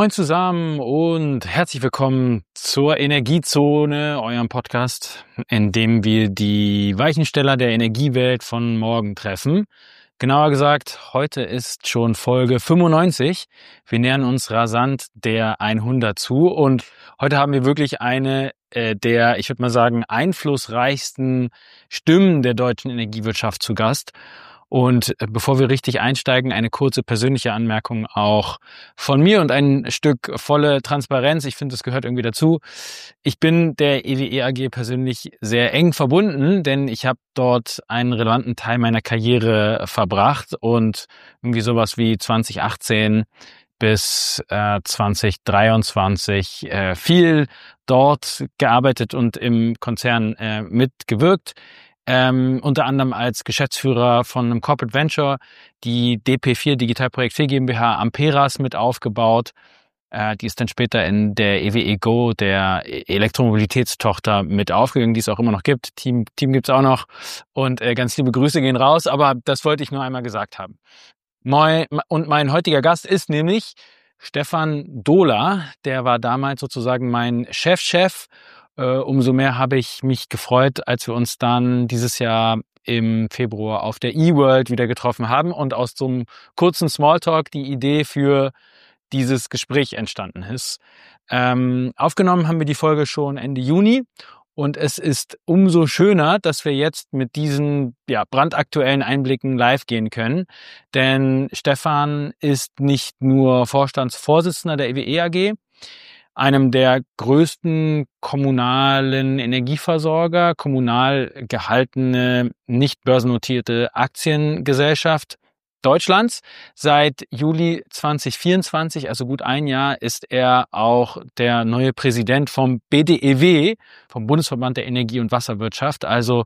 Moin zusammen und herzlich willkommen zur Energiezone, eurem Podcast, in dem wir die Weichensteller der Energiewelt von morgen treffen. Genauer gesagt, heute ist schon Folge 95. Wir nähern uns rasant der 100 zu und heute haben wir wirklich eine der, ich würde mal sagen, einflussreichsten Stimmen der deutschen Energiewirtschaft zu Gast. Und bevor wir richtig einsteigen, eine kurze persönliche Anmerkung auch von mir und ein Stück volle Transparenz. Ich finde, es gehört irgendwie dazu. Ich bin der EWE AG persönlich sehr eng verbunden, denn ich habe dort einen relevanten Teil meiner Karriere verbracht und irgendwie sowas wie 2018 bis 2023 viel dort gearbeitet und im Konzern mitgewirkt. Unter anderem als Geschäftsführer von einem Corporate Venture, die DP4, Digitalprojekt 4 GmbH, Amperas mit aufgebaut. Die ist dann später in der EWE Go, der Elektromobilitätstochter, mit aufgegangen, die es auch immer noch gibt. Team gibt's auch noch. Und ganz liebe Grüße gehen raus, aber das wollte ich nur einmal gesagt haben. Und mein heutiger Gast ist nämlich Stefan Dohler. Der war damals sozusagen mein Chefchef. Umso mehr habe ich mich gefreut, als wir uns dann dieses Jahr im Februar auf der eWorld wieder getroffen haben und aus so einem kurzen Smalltalk die Idee für dieses Gespräch entstanden ist. Aufgenommen haben wir die Folge schon Ende Juni und es ist umso schöner, dass wir jetzt mit diesen brandaktuellen Einblicken live gehen können, denn Stefan ist nicht nur Vorstandsvorsitzender der EWE AG, einem der größten kommunalen Energieversorger, kommunal gehaltene, nicht börsennotierte Aktiengesellschaft Deutschlands. Seit Juli 2024, also gut ein Jahr, ist er auch der neue Präsident vom BDEW, vom Bundesverband der Energie- und Wasserwirtschaft, also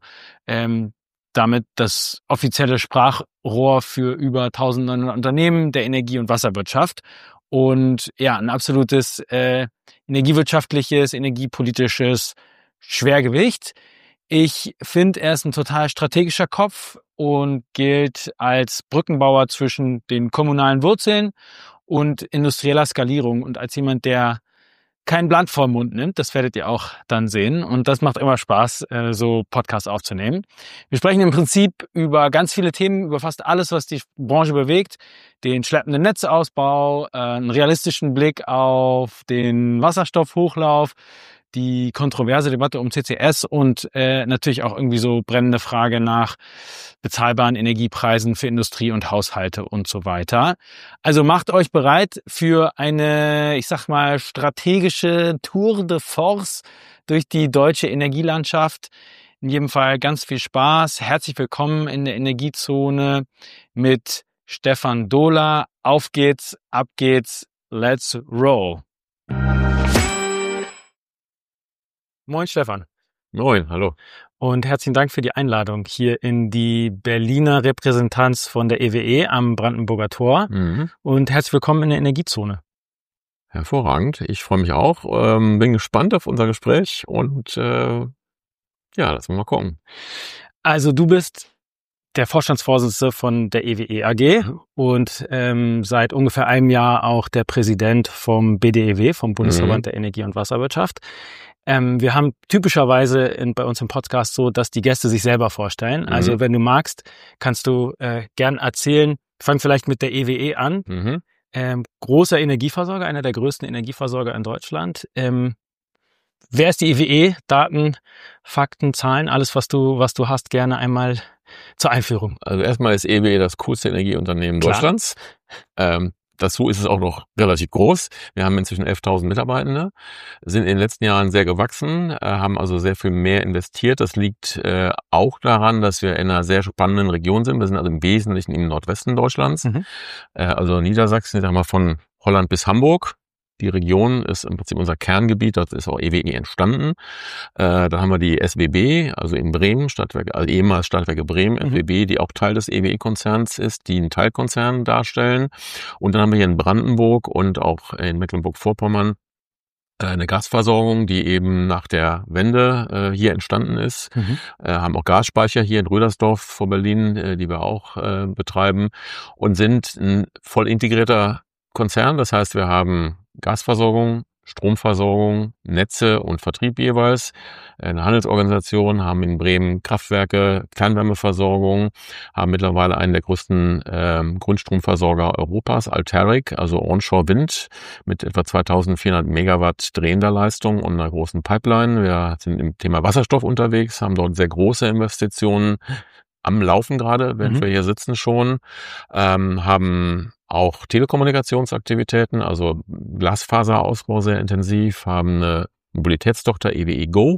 damit das offizielle Sprachrohr für über 1900 Unternehmen der Energie- und Wasserwirtschaft. Und ja, ein absolutes energiewirtschaftliches, energiepolitisches Schwergewicht. Ich finde, er ist ein total strategischer Kopf und gilt als Brückenbauer zwischen den kommunalen Wurzeln und industrieller Skalierung und als jemand, der kein Blatt vor den Mund nimmt. Das werdet ihr auch dann sehen. Und das macht immer Spaß, so Podcasts aufzunehmen. Wir sprechen im Prinzip über ganz viele Themen, über fast alles, was die Branche bewegt. Den schleppenden Netzausbau, einen realistischen Blick auf den Wasserstoffhochlauf, die kontroverse Debatte um CCS und natürlich auch irgendwie so brennende Frage nach bezahlbaren Energiepreisen für Industrie und Haushalte und so weiter. Also macht euch bereit für eine, ich sag mal, strategische Tour de Force durch die deutsche Energielandschaft. In jedem Fall ganz viel Spaß. Herzlich willkommen in der Energiezone mit Stefan Dohler. Auf geht's, ab geht's, let's roll. Moin Stefan. Moin, hallo. Und herzlichen Dank für die Einladung hier in die Berliner Repräsentanz von der EWE am Brandenburger Tor. Und herzlich willkommen in der Energiezone. Hervorragend, ich freue mich auch. Bin gespannt auf unser Gespräch und lassen wir mal gucken. Also du bist der Vorstandsvorsitzende von der EWE AG und seit ungefähr einem Jahr auch der Präsident vom BDEW, vom Bundesverband der Energie- und Wasserwirtschaft. Wir haben typischerweise bei uns im Podcast so, dass die Gäste sich selber vorstellen. Also wenn du magst, kannst du gern erzählen. Fang vielleicht mit der EWE an. Großer Energieversorger, einer der größten Energieversorger in Deutschland. Wer ist die EWE? Daten, Fakten, Zahlen, alles, was du hast, gerne einmal zur Einführung. Also erstmal ist EWE das coolste Energieunternehmen Deutschlands. Dazu ist es auch noch relativ groß. Wir haben inzwischen 11.000 Mitarbeitende, sind in den letzten Jahren sehr gewachsen, haben also sehr viel mehr investiert. Das liegt auch daran, dass wir in einer sehr spannenden Region sind. Wir sind also im Wesentlichen im Nordwesten Deutschlands, also Niedersachsen, ich sag mal von Holland bis Hamburg. Die Region ist im Prinzip unser Kerngebiet, dort ist auch EWE entstanden. Dann haben wir die SWB, also in Bremen, Stadtwerke, also ehemals Stadtwerke Bremen, SWB, die auch Teil des EWE-Konzerns ist, die einen Teilkonzern darstellen. Und dann haben wir hier in Brandenburg und auch in Mecklenburg-Vorpommern eine Gasversorgung, die eben nach der Wende hier entstanden ist. Haben auch Gasspeicher hier in Rödersdorf vor Berlin, die wir auch betreiben und sind ein voll integrierter Konzern. Das heißt, wir haben Gasversorgung, Stromversorgung, Netze und Vertrieb jeweils. Eine Handelsorganisation, haben in Bremen Kraftwerke, Fernwärmeversorgung, haben mittlerweile einen der größten Grundstromversorger Europas, Alteric, also Onshore Wind mit etwa 2400 Megawatt drehender Leistung und einer großen Pipeline. Wir sind im Thema Wasserstoff unterwegs, haben dort sehr große Investitionen am Laufen gerade, während wir hier sitzen schon, haben auch Telekommunikationsaktivitäten, also Glasfaserausbau sehr intensiv, haben eine Mobilitätstochter EWE Go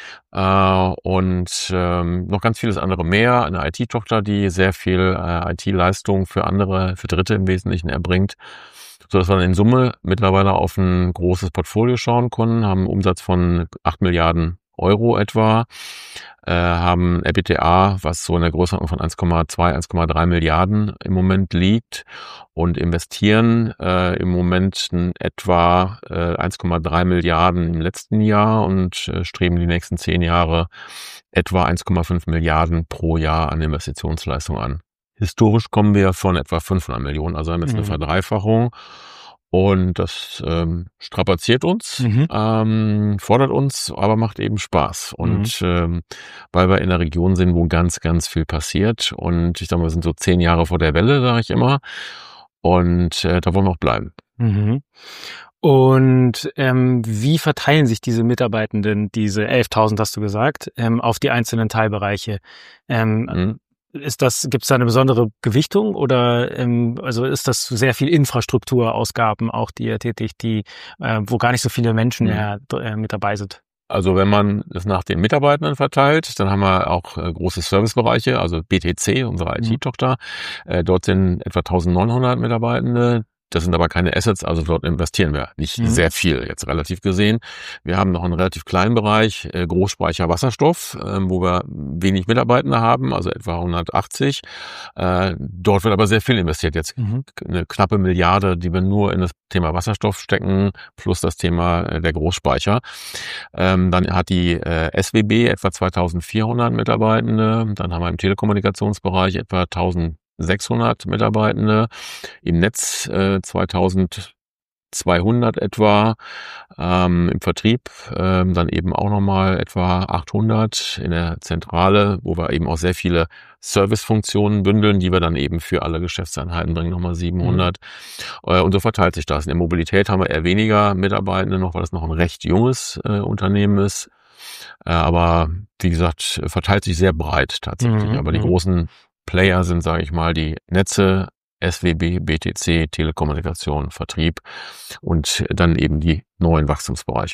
und noch ganz vieles andere mehr, eine IT-Tochter, die sehr viel IT-Leistung für Dritte im Wesentlichen erbringt, sodass wir in Summe mittlerweile auf ein großes Portfolio schauen können, haben einen Umsatz von 8 Milliarden Euro etwa, haben EBITDA, was so in der Größenordnung von 1,2, 1,3 Milliarden im Moment liegt und investieren im Moment etwa 1,3 Milliarden im letzten Jahr und streben die nächsten 10 Jahre etwa 1,5 Milliarden pro Jahr an Investitionsleistung an. Historisch kommen wir von etwa 500 Millionen, also haben jetzt eine Verdreifachung. Und das strapaziert uns, fordert uns, aber macht eben Spaß. Und weil wir in einer Region sind, wo ganz, ganz viel passiert. Und ich sage mal, wir sind so 10 Jahre vor der Welle, sage ich immer. Und da wollen wir auch bleiben. Und wie verteilen sich diese Mitarbeitenden, diese 11.000 hast du gesagt, auf die einzelnen Teilbereiche? Gibt's da eine besondere Gewichtung oder also ist das sehr viel Infrastrukturausgaben auch, die ihr tätigt, wo gar nicht so viele Menschen mehr mit dabei sind? Also wenn man es nach den Mitarbeitenden verteilt, dann haben wir auch große Servicebereiche, also BTC, unsere IT-Tochter. Dort sind etwa 1900 Mitarbeitende. Das sind aber keine Assets, also dort investieren wir nicht sehr viel, jetzt relativ gesehen. Wir haben noch einen relativ kleinen Bereich, Großspeicher Wasserstoff, wo wir wenig Mitarbeitende haben, also etwa 180. Dort wird aber sehr viel investiert, jetzt eine knappe Milliarde, die wir nur in das Thema Wasserstoff stecken, plus das Thema der Großspeicher. Dann hat die SWB etwa 2400 Mitarbeitende, dann haben wir im Telekommunikationsbereich etwa 1600 Mitarbeitende, im Netz 2200 etwa, im Vertrieb dann eben auch nochmal etwa 800 in der Zentrale, wo wir eben auch sehr viele Servicefunktionen bündeln, die wir dann eben für alle Geschäftseinheiten bringen, nochmal 700. Und so verteilt sich das. In der Mobilität haben wir eher weniger Mitarbeitende noch, weil das noch ein recht junges Unternehmen ist. Aber wie gesagt, verteilt sich sehr breit tatsächlich. Aber die großen Player sind, sage ich mal, die Netze, SWB, BTC, Telekommunikation, Vertrieb und dann eben die neuen Wachstumsbereiche.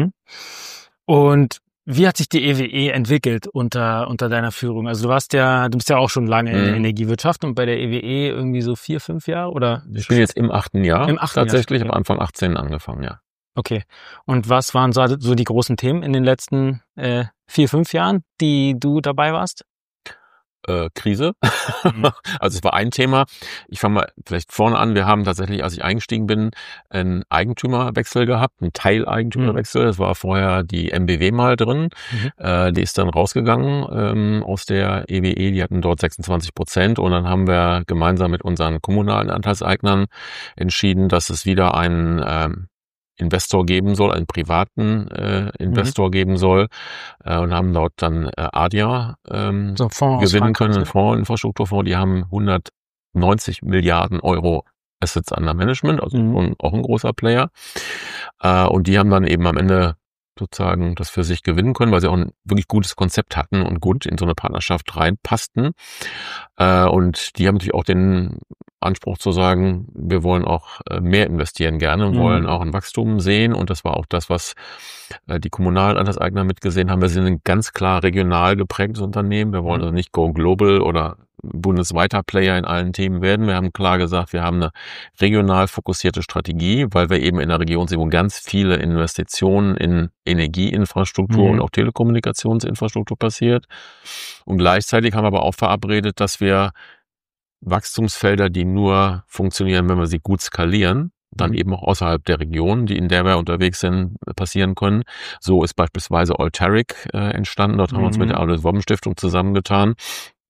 Und wie hat sich die EWE entwickelt unter deiner Führung? Also du bist ja auch schon lange in der Energiewirtschaft und bei der EWE irgendwie so 4, 5 Jahre oder? Ich bin jetzt im 8. Jahr. Tatsächlich, am Anfang 18 angefangen, ja. Okay. Und was waren so die großen Themen in den letzten 4, 5 Jahren, die du dabei warst? Krise. Also es war ein Thema. Ich fange mal vielleicht vorne an. Wir haben tatsächlich, als ich eingestiegen bin, einen Eigentümerwechsel gehabt, einen Teileigentümerwechsel. Das war vorher die MBW mal drin. Die ist dann rausgegangen aus der EWE. Die hatten dort 26% und dann haben wir gemeinsam mit unseren kommunalen Anteilseignern entschieden, dass es wieder einen Investor geben soll, einen privaten Investor geben soll und haben dort dann ADIA gewinnen können, einen Fonds, Infrastrukturfonds, die haben 190 Milliarden Euro Assets under Management, also auch ein großer Player und die haben dann eben am Ende sozusagen das für sich gewinnen können, weil sie auch ein wirklich gutes Konzept hatten und gut in so eine Partnerschaft reinpassten und die haben natürlich auch den Anspruch zu sagen, wir wollen auch mehr investieren gerne und wollen auch ein Wachstum sehen. Und das war auch das, was die kommunalen Anteilseigner mitgesehen haben. Wir sind ein ganz klar regional geprägtes Unternehmen. Wir wollen also nicht go global oder bundesweiter Player in allen Themen werden. Wir haben klar gesagt, wir haben eine regional fokussierte Strategie, weil wir eben in einer Region sind, wo ganz viele Investitionen in Energieinfrastruktur und auch Telekommunikationsinfrastruktur passiert. Und gleichzeitig haben wir aber auch verabredet, dass wir Wachstumsfelder, die nur funktionieren, wenn wir sie gut skalieren, dann eben auch außerhalb der Region, in der wir unterwegs sind, passieren können. So ist beispielsweise Alteric entstanden. Dort haben wir uns mit der Alois Wobben Stiftung zusammengetan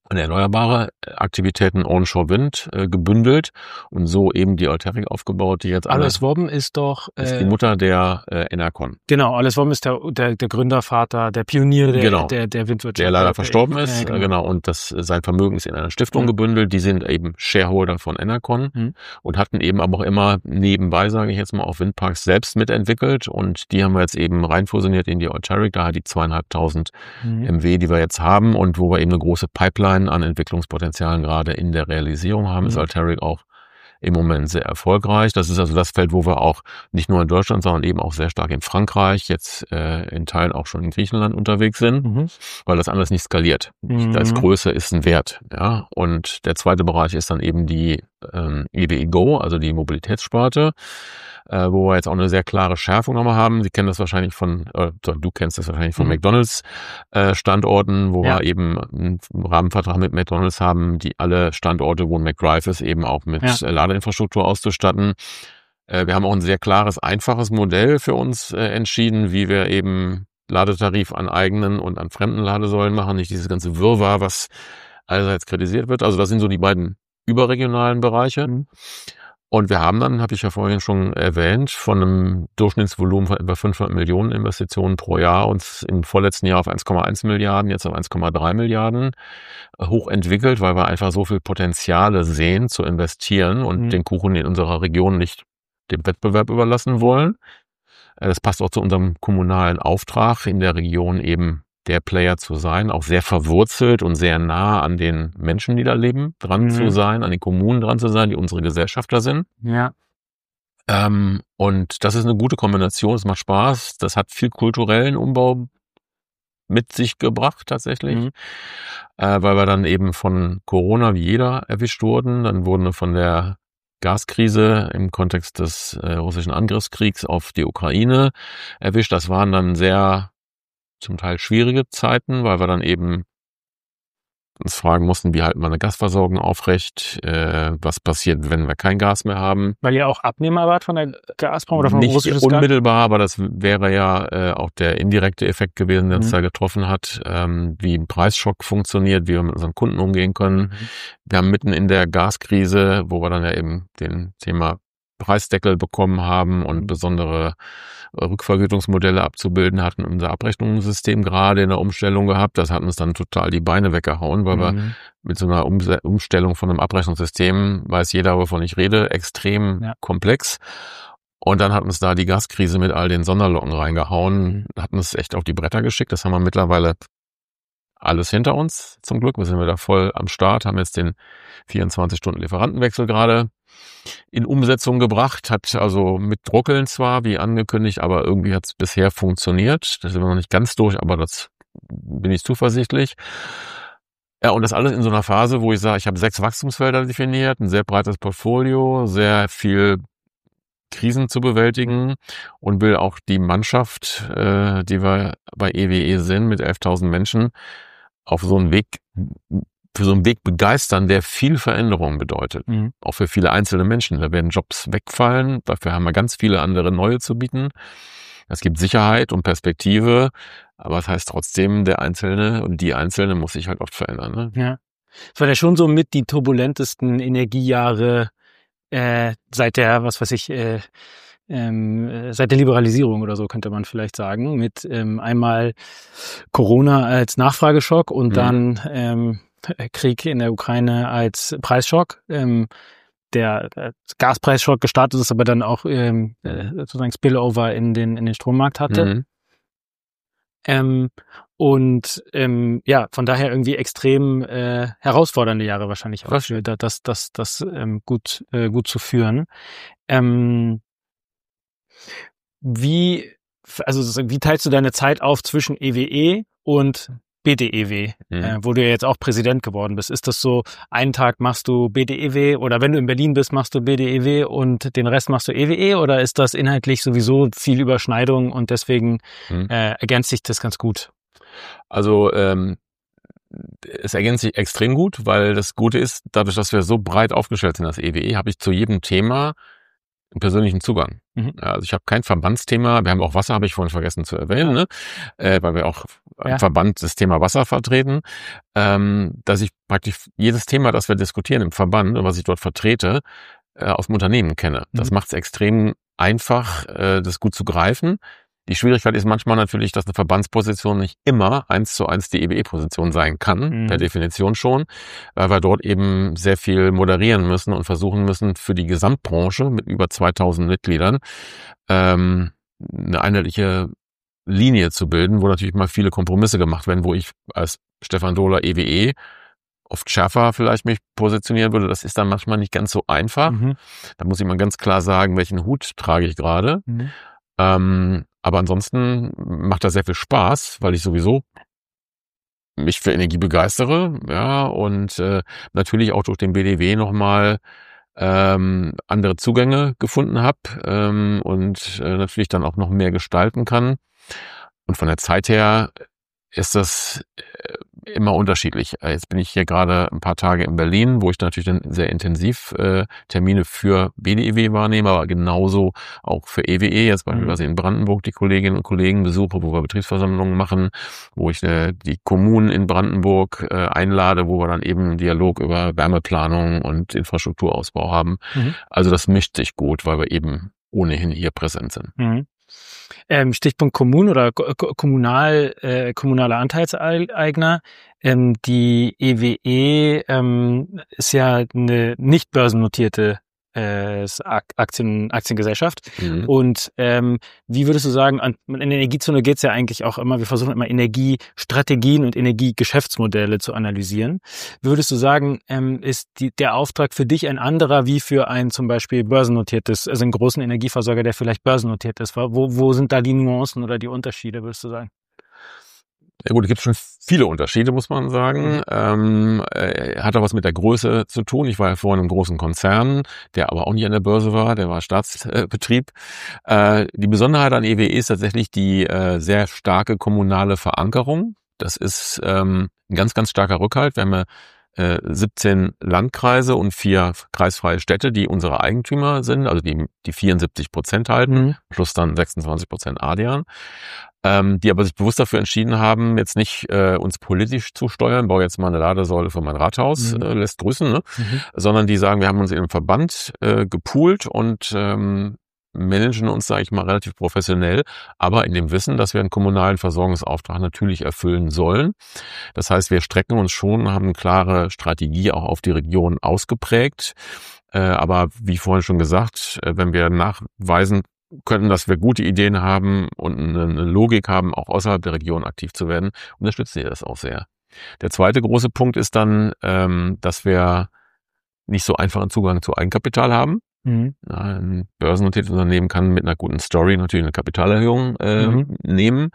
erneuerbare Aktivitäten Onshore Wind gebündelt und so eben die Alteryx aufgebaut, die jetzt Alois Wobben ist doch ist die Mutter der Enercon. Genau, Alois Wobben ist der Gründervater, der Pionier der Windwirtschaft. Der leider verstorben ist, genau. Und sein Vermögen ist in einer Stiftung gebündelt. Die sind eben Shareholder von Enercon und hatten eben aber auch immer nebenbei, sage ich jetzt mal, auch Windparks selbst mitentwickelt. Und die haben wir jetzt eben reinfusioniert in die Alteryx, daher die 2.500 MW, die wir jetzt haben und wo wir eben eine große Pipeline an Entwicklungspotenzialen gerade in der Realisierung haben, ist Alteryx auch im Moment sehr erfolgreich. Das ist also das Feld, wo wir auch nicht nur in Deutschland, sondern eben auch sehr stark in Frankreich, jetzt in Teilen auch schon in Griechenland unterwegs sind, weil das alles nicht skaliert. Das Größe ist ein Wert. Ja. Und der zweite Bereich ist dann eben die EWE Go, also die Mobilitätssparte, wo wir jetzt auch eine sehr klare Schärfung nochmal haben. Sie kennen das wahrscheinlich du kennst das wahrscheinlich von McDonalds Standorten, wo wir eben einen Rahmenvertrag mit McDonalds haben, die alle Standorte, wo ein McDrive ist, eben auch mit Ladeinfrastruktur auszustatten. Wir haben auch ein sehr klares, einfaches Modell für uns entschieden, wie wir eben Ladetarif an eigenen und an fremden Ladesäulen machen, nicht dieses ganze Wirrwarr, was allseits kritisiert wird. Also das sind so die beiden überregionalen Bereiche. Und wir haben dann, habe ich ja vorhin schon erwähnt, von einem Durchschnittsvolumen von etwa 500 Millionen Investitionen pro Jahr uns im vorletzten Jahr auf 1,1 Milliarden, jetzt auf 1,3 Milliarden hochentwickelt, weil wir einfach so viel Potenziale sehen zu investieren und den Kuchen in unserer Region nicht dem Wettbewerb überlassen wollen. Das passt auch zu unserem kommunalen Auftrag, in der Region eben der Player zu sein, auch sehr verwurzelt und sehr nah an den Menschen, die da leben, dran zu sein, an den Kommunen dran zu sein, die unsere Gesellschafter sind. Ja. Und das ist eine gute Kombination, es macht Spaß, das hat viel kulturellen Umbau mit sich gebracht tatsächlich, weil wir dann eben von Corona wie jeder erwischt wurden. Dann wurden wir von der Gaskrise im Kontext des russischen Angriffskriegs auf die Ukraine erwischt. Das waren dann sehr zum Teil schwierige Zeiten, weil wir dann eben uns fragen mussten, wie halten wir eine Gasversorgung aufrecht, was passiert, wenn wir kein Gas mehr haben. Weil ihr auch Abnehmer wart von der Gazprom oder von russisches Gas? Nicht unmittelbar, aber das wäre ja auch der indirekte Effekt gewesen, der uns da getroffen hat, wie ein Preisschock funktioniert, wie wir mit unseren Kunden umgehen können. Wir haben mitten in der Gaskrise, wo wir dann ja eben den Thema Preisdeckel bekommen haben und besondere Rückvergütungsmodelle abzubilden hatten, unser Abrechnungssystem gerade in der Umstellung gehabt. Das hat uns dann total die Beine weggehauen, weil wir mit so einer Umstellung von einem Abrechnungssystem, weiß jeder, wovon ich rede, extrem komplex. Und dann hat uns da die Gaskrise mit all den Sonderlocken reingehauen, hat uns echt auf die Bretter geschickt. Das haben wir mittlerweile alles hinter uns, zum Glück. Wir sind wieder voll am Start, haben jetzt den 24-Stunden-Lieferantenwechsel gerade in Umsetzung gebracht, hat also mit Druckeln zwar, wie angekündigt, aber irgendwie hat es bisher funktioniert. Da sind wir noch nicht ganz durch, aber das bin ich zuversichtlich. Ja, und das alles in so einer Phase, wo ich sage, ich habe 6 Wachstumsfelder definiert, ein sehr breites Portfolio, sehr viel Krisen zu bewältigen und will auch die Mannschaft, die wir bei EWE sind, mit 11.000 Menschen, auf so einen Weg, für so einen Weg begeistern, der viel Veränderung bedeutet. Auch für viele einzelne Menschen. Da werden Jobs wegfallen. Dafür haben wir ganz viele andere neue zu bieten. Es gibt Sicherheit und Perspektive. Aber es heißt trotzdem, der Einzelne und die Einzelne muss sich halt oft verändern. Ne? Ja. Es war ja schon so mit die turbulentesten Energiejahre seit der, seit der Liberalisierung oder so, könnte man vielleicht sagen. Mit einmal Corona als Nachfrageschock und dann Krieg in der Ukraine als Preisschock. Der Gaspreisschock gestartet ist, aber dann auch sozusagen Spillover in den Strommarkt hatte. Ja, von daher irgendwie extrem herausfordernde Jahre wahrscheinlich auch für das gut zu führen. Wie teilst du deine Zeit auf zwischen EWE und BDEW, wo du ja jetzt auch Präsident geworden bist? Ist das so, einen Tag machst du BDEW oder wenn du in Berlin bist, machst du BDEW und den Rest machst du EWE oder ist das inhaltlich sowieso viel Überschneidung und deswegen ergänzt sich das ganz gut? Also es ergänzt sich extrem gut, weil das Gute ist, dadurch, dass wir so breit aufgestellt sind als EWE, habe ich zu jedem Thema persönlichen Zugang. Also ich habe kein Verbandsthema. Wir haben auch Wasser, habe ich vorhin vergessen zu erwähnen, ne? Weil wir auch im Verband das Thema Wasser vertreten, dass ich praktisch jedes Thema, das wir diskutieren im Verband und was ich dort vertrete, aus dem Unternehmen kenne. Das macht es extrem einfach, das gut zu greifen. Die Schwierigkeit ist manchmal natürlich, dass eine Verbandsposition nicht immer 1:1 die EWE-Position sein kann, per Definition schon, weil wir dort eben sehr viel moderieren müssen und versuchen müssen, für die Gesamtbranche mit über 2000 Mitgliedern eine einheitliche Linie zu bilden, wo natürlich mal viele Kompromisse gemacht werden, wo ich als Stefan Dohler EWE oft schärfer vielleicht mich positionieren würde. Das ist dann manchmal nicht ganz so einfach. Da muss ich mal ganz klar sagen, welchen Hut trage ich gerade. Aber ansonsten macht das sehr viel Spaß, weil ich sowieso mich für Energie begeistere, ja, und natürlich auch durch den BDW nochmal andere Zugänge gefunden habe und natürlich dann auch noch mehr gestalten kann. Und von der Zeit her ist das immer unterschiedlich. Jetzt bin ich hier gerade ein paar Tage in Berlin, wo ich natürlich dann sehr intensiv Termine für BDEW wahrnehme, aber genauso auch für EWE, jetzt beispielsweise in Brandenburg die Kolleginnen und Kollegen besuche, wo wir Betriebsversammlungen machen, wo ich die Kommunen in Brandenburg einlade, wo wir dann eben einen Dialog über Wärmeplanung und Infrastrukturausbau haben. Also das mischt sich gut, weil wir eben ohnehin hier präsent sind. Stichpunkt Kommunen oder kommunale Anteilseigner. Die EWE ist ja eine nicht börsennotierte Aktiengesellschaft. Und wie würdest du sagen, in der Energiezone geht es ja eigentlich auch immer, wir versuchen immer Energiestrategien und Energiegeschäftsmodelle zu analysieren. Wie würdest du sagen, ist der Auftrag für dich ein anderer wie für ein zum Beispiel börsennotiertes, also einen großen Energieversorger, der vielleicht börsennotiert ist? Wo sind da die Nuancen oder die Unterschiede, würdest du sagen? Ja gut, es gibt schon viele Unterschiede, muss man sagen. Hat auch was mit der Größe zu tun. Ich war ja vorhin im großen Konzern, der aber auch nicht an der Börse war, der war Staatsbetrieb. Die Besonderheit an EWE ist tatsächlich die sehr starke kommunale Verankerung. Das ist ein ganz, ganz starker Rückhalt. Wir haben 17 Landkreise und 4 kreisfreie Städte, die unsere Eigentümer sind, also die 74% halten, plus dann 26% ADEAN. Die aber sich bewusst dafür entschieden haben, jetzt nicht uns politisch zu steuern, baue jetzt mal eine Ladesäule für mein Rathaus, lässt grüßen, ne? Sondern die sagen, wir haben uns in einem Verband gepoolt und managen uns, sage ich mal, relativ professionell, aber in dem Wissen, dass wir einen kommunalen Versorgungsauftrag natürlich erfüllen sollen. Das heißt, wir strecken uns schon, haben eine klare Strategie auch auf die Region ausgeprägt. Aber wie vorhin schon gesagt, wenn wir nachweisen können, dass wir gute Ideen haben und eine Logik haben, auch außerhalb der Region aktiv zu werden, unterstützen wir das auch sehr. Der zweite große Punkt ist dann, dass wir nicht so einfachen Zugang zu Eigenkapital haben. Ein börsennotiertes Unternehmen kann mit einer guten Story natürlich eine Kapitalerhöhung nehmen.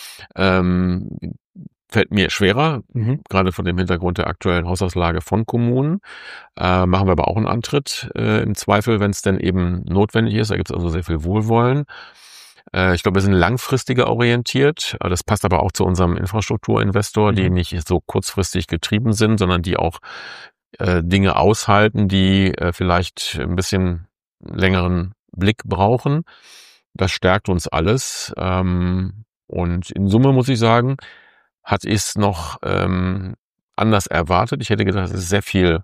Fällt mir schwerer, gerade von dem Hintergrund der aktuellen Haushaltslage von Kommunen. Machen wir aber auch einen Antritt im Zweifel, wenn es denn eben notwendig ist. Da gibt es also sehr viel Wohlwollen. Ich glaube, wir sind langfristiger orientiert. Das passt aber auch zu unserem Infrastrukturinvestor, die nicht so kurzfristig getrieben sind, sondern die auch Dinge aushalten, die vielleicht ein bisschen längeren Blick brauchen. Das stärkt uns alles. Und in Summe muss ich sagen, hat es noch anders erwartet. Ich hätte gedacht, es ist sehr viel,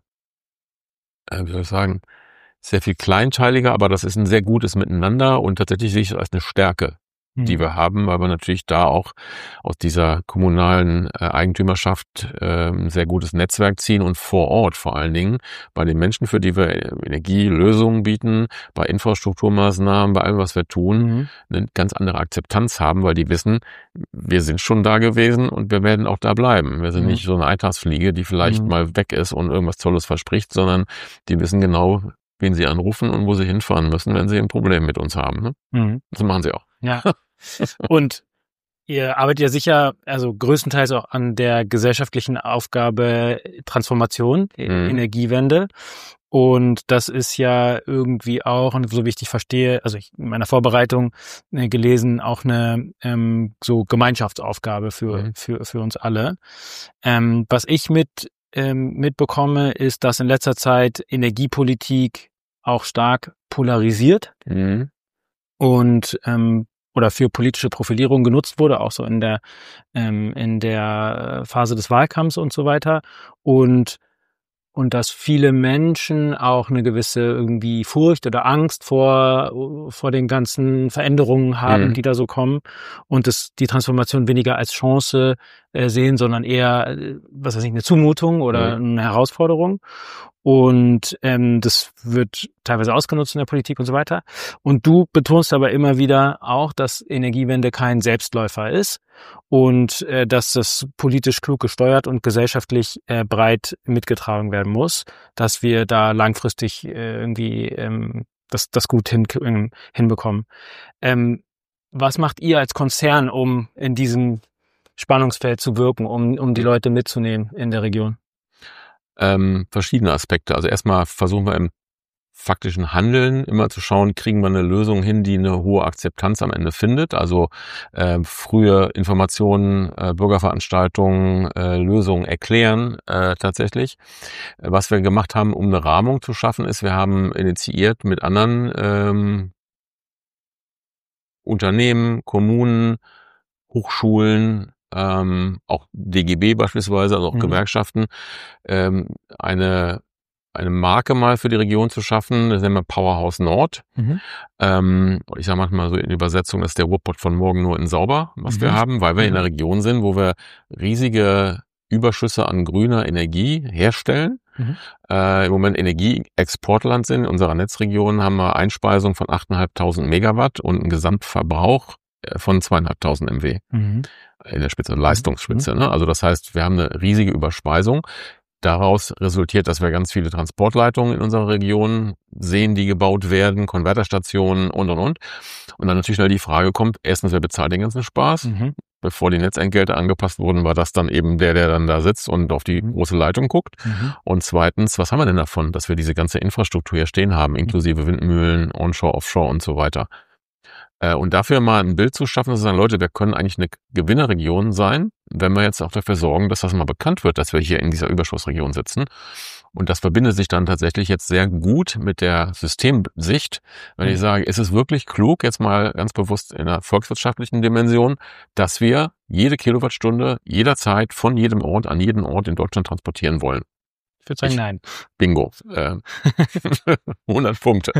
sehr viel kleinteiliger, aber das ist ein sehr gutes Miteinander und tatsächlich sehe ich es als eine Stärke, die wir haben, weil wir natürlich da auch aus dieser kommunalen Eigentümerschaft ein sehr gutes Netzwerk ziehen und vor Ort vor allen Dingen bei den Menschen, für die wir Energielösungen bieten, bei Infrastrukturmaßnahmen, bei allem, was wir tun, eine ganz andere Akzeptanz haben, weil die wissen, wir sind schon da gewesen und wir werden auch da bleiben. Wir sind nicht so eine Eintagsfliege, die vielleicht mal weg ist und irgendwas Tolles verspricht, sondern die wissen genau, wen sie anrufen und wo sie hinfahren müssen, wenn sie ein Problem mit uns haben. Ne? Das machen sie auch. Ja. Und ihr arbeitet ja sicher, also größtenteils auch an der gesellschaftlichen Aufgabe Transformation, Energiewende. Und das ist ja irgendwie auch, und so wie ich dich verstehe, also ich in meiner Vorbereitung gelesen, auch eine so Gemeinschaftsaufgabe für uns alle. Was ich mitbekomme, ist, dass in letzter Zeit Energiepolitik auch stark polarisiert und oder für politische Profilierung genutzt wurde, auch so in der Phase des Wahlkampfs und so weiter. Und dass viele Menschen auch eine gewisse irgendwie Furcht oder Angst vor den ganzen Veränderungen haben, die da so kommen, und die Transformation weniger als Chance sehen, sondern eher, was weiß ich, eine Zumutung oder eine Herausforderung. Und das wird teilweise ausgenutzt in der Politik und so weiter. Und du betonst aber immer wieder auch, dass Energiewende kein Selbstläufer ist und dass das politisch klug gesteuert und gesellschaftlich breit mitgetragen werden muss, dass wir da langfristig irgendwie das gut hinbekommen. Was macht ihr als Konzern, um in diesem Spannungsfeld zu wirken, um die Leute mitzunehmen in der Region? Verschiedene Aspekte. Also erstmal versuchen wir im faktischen Handeln immer zu schauen, kriegen wir eine Lösung hin, die eine hohe Akzeptanz am Ende findet. Also frühe Informationen, Bürgerveranstaltungen, Lösungen erklären tatsächlich. Was wir gemacht haben, um eine Rahmung zu schaffen, ist, wir haben initiiert mit anderen Unternehmen, Kommunen, Hochschulen, auch DGB beispielsweise, also auch Gewerkschaften, eine Marke mal für die Region zu schaffen, das nennen wir Powerhouse Nord. Ich sage manchmal so in Übersetzung, das ist der Ruhrpott von morgen nur in sauber, was wir haben, weil wir in einer Region sind, wo wir riesige Überschüsse an grüner Energie herstellen. Im Moment Energieexportland sind. In unserer Netzregion haben wir Einspeisung von 8.500 Megawatt und einen Gesamtverbrauch von 2.500 MW. In der Spitze, Leistungsspitze. Ne? Also das heißt, wir haben eine riesige Überspeisung. Daraus resultiert, dass wir ganz viele Transportleitungen in unserer Region sehen, die gebaut werden, Konverterstationen und. Und dann natürlich schnell die Frage kommt, erstens, wer bezahlt den ganzen Spaß? Bevor die Netzentgelte angepasst wurden, war das dann eben der dann da sitzt und auf die große Leitung guckt. Und zweitens, was haben wir denn davon, dass wir diese ganze Infrastruktur hier stehen haben, inklusive Windmühlen, Onshore, Offshore und so weiter. Und dafür mal ein Bild zu schaffen, zu sagen, Leute, wir können eigentlich eine Gewinnerregion sein, wenn wir jetzt auch dafür sorgen, dass das mal bekannt wird, dass wir hier in dieser Überschussregion sitzen. Und das verbindet sich dann tatsächlich jetzt sehr gut mit der Systemsicht, wenn ich sage, ist es wirklich klug, jetzt mal ganz bewusst in der volkswirtschaftlichen Dimension, dass wir jede Kilowattstunde jederzeit von jedem Ort an jeden Ort in Deutschland transportieren wollen? Ich würde sagen, nein. Bingo. 100 Punkte.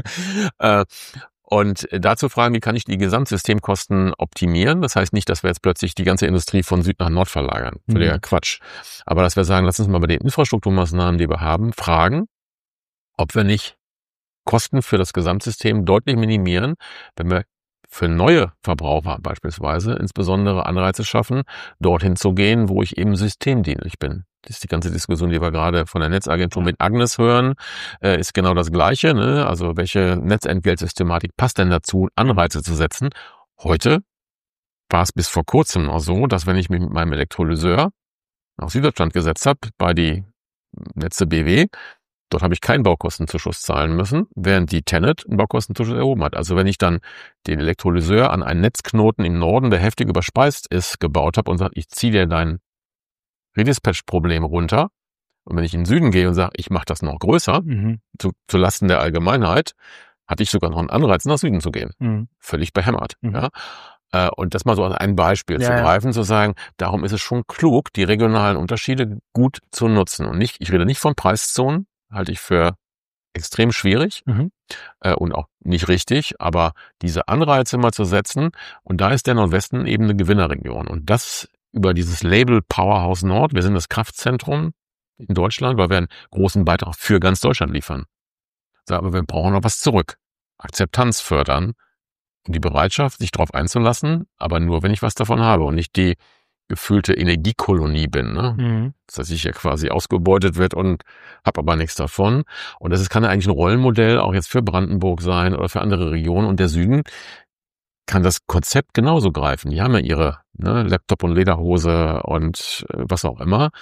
Und dazu fragen, wie kann ich die Gesamtsystemkosten optimieren? Das heißt nicht, dass wir jetzt plötzlich die ganze Industrie von Süd nach Nord verlagern. Völliger Quatsch. Aber dass wir sagen, lass uns mal bei den Infrastrukturmaßnahmen, die wir haben, fragen, ob wir nicht Kosten für das Gesamtsystem deutlich minimieren, wenn wir für neue Verbraucher beispielsweise insbesondere Anreize schaffen, dorthin zu gehen, wo ich eben systemdienlich bin. Das ist die ganze Diskussion, die wir gerade von der Netzagentur mit Agnes hören, ist genau das Gleiche. Ne? Also welche Netzentgeltsystematik passt denn dazu, Anreize zu setzen? Heute war es bis vor kurzem noch so, dass wenn ich mich mit meinem Elektrolyseur nach Süddeutschland gesetzt habe, bei die Netze BW, dort habe ich keinen Baukostenzuschuss zahlen müssen, während die Tennet einen Baukostenzuschuss erhoben hat. Also wenn ich dann den Elektrolyseur an einen Netzknoten im Norden, der heftig überspeist ist, gebaut habe und sage, ich ziehe dir dein Redispatch-Problem runter, und wenn ich in den Süden gehe und sage, ich mache das noch größer, zu Lasten der Allgemeinheit, hatte ich sogar noch einen Anreiz, nach Süden zu gehen. Völlig behämmert. Ja? Und das mal so als ein Beispiel zu greifen, zu sagen, darum ist es schon klug, die regionalen Unterschiede gut zu nutzen. Und ich rede nicht von Preiszonen, halte ich für extrem schwierig und auch nicht richtig, aber diese Anreize mal zu setzen, und da ist der Nordwesten eben eine Gewinnerregion. Und das über dieses Label Powerhouse Nord, wir sind das Kraftzentrum in Deutschland, weil wir einen großen Beitrag für ganz Deutschland liefern. Aber wir brauchen noch was zurück. Akzeptanz fördern und die Bereitschaft, sich darauf einzulassen, aber nur, wenn ich was davon habe und nicht die gefühlte Energiekolonie bin. Ne? Dass ich ja quasi ausgebeutet wird und habe aber nichts davon. Und das kann ja eigentlich ein Rollenmodell auch jetzt für Brandenburg sein oder für andere Regionen. Und der Süden kann das Konzept genauso greifen. Die haben ja ihre Laptop und Lederhose und was auch immer.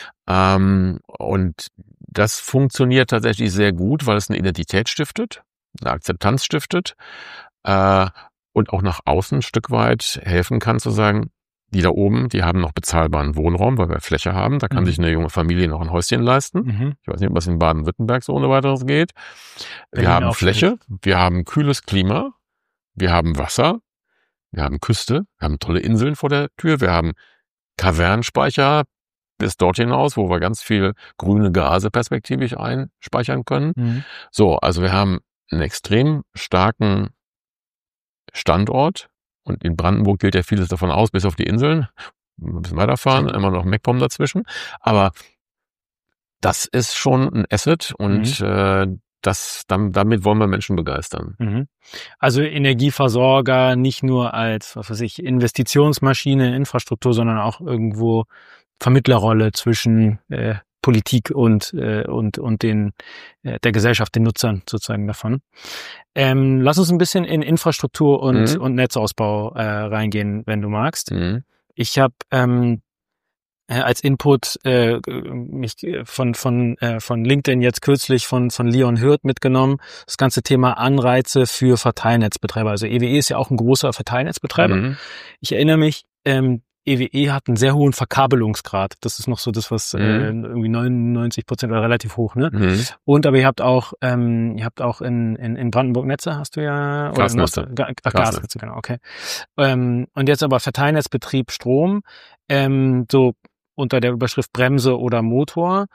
Und das funktioniert tatsächlich sehr gut, weil es eine Identität stiftet, eine Akzeptanz stiftet und auch nach außen ein Stück weit helfen kann zu sagen, die da oben, die haben noch bezahlbaren Wohnraum, weil wir Fläche haben. Da kann sich eine junge Familie noch ein Häuschen leisten. Ich weiß nicht, ob das in Baden-Württemberg so ohne weiteres geht. Wir haben Fläche, wir haben kühles Klima, wir haben Wasser, wir haben Küste, wir haben tolle Inseln vor der Tür, wir haben Kavernenspeicher bis dort hinaus, wo wir ganz viel grüne Gase perspektivisch einspeichern können. So, also wir haben einen extrem starken Standort. Und in Brandenburg gilt ja vieles davon aus, bis auf die Inseln. Ein bisschen weiterfahren, immer noch MacPom dazwischen. Aber das ist schon ein Asset und damit wollen wir Menschen begeistern. Also Energieversorger nicht nur als, was weiß ich, Investitionsmaschine, Infrastruktur, sondern auch irgendwo Vermittlerrolle zwischen Politik und den der Gesellschaft, den Nutzern sozusagen davon. Lass uns ein bisschen in Infrastruktur und Netzausbau reingehen, wenn du magst. Ich habe als Input mich von LinkedIn jetzt kürzlich von Leon Hürth mitgenommen, das ganze Thema Anreize für Verteilnetzbetreiber. Also EWE ist ja auch ein großer Verteilnetzbetreiber. Ich erinnere mich, EWE hat einen sehr hohen Verkabelungsgrad. Das ist noch so das, was irgendwie 99% oder relativ hoch, ne? Und aber ihr habt auch in Brandenburg Netze hast du ja Gasnetze. Gasnetze, genau, okay. Und jetzt aber Verteilnetzbetrieb Strom, so unter der Überschrift Bremse oder Motor.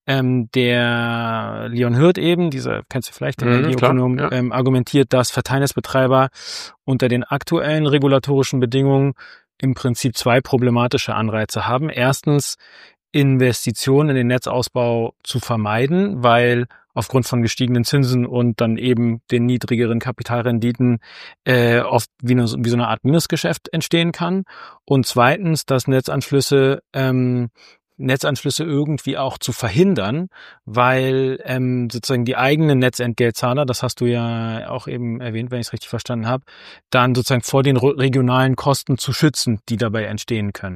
Der Leon Hürth eben, kennst du vielleicht, der Energieökonom, argumentiert, dass Verteilnetzbetreiber unter den aktuellen regulatorischen Bedingungen im Prinzip zwei problematische Anreize haben. Erstens, Investitionen in den Netzausbau zu vermeiden, weil aufgrund von gestiegenen Zinsen und dann eben den niedrigeren Kapitalrenditen oft wie so eine Art Minusgeschäft entstehen kann. Und zweitens, dass Netzanschlüsse irgendwie auch zu verhindern, weil sozusagen die eigenen Netzentgeltzahler, das hast du ja auch eben erwähnt, wenn ich es richtig verstanden habe, dann sozusagen vor den regionalen Kosten zu schützen, die dabei entstehen können.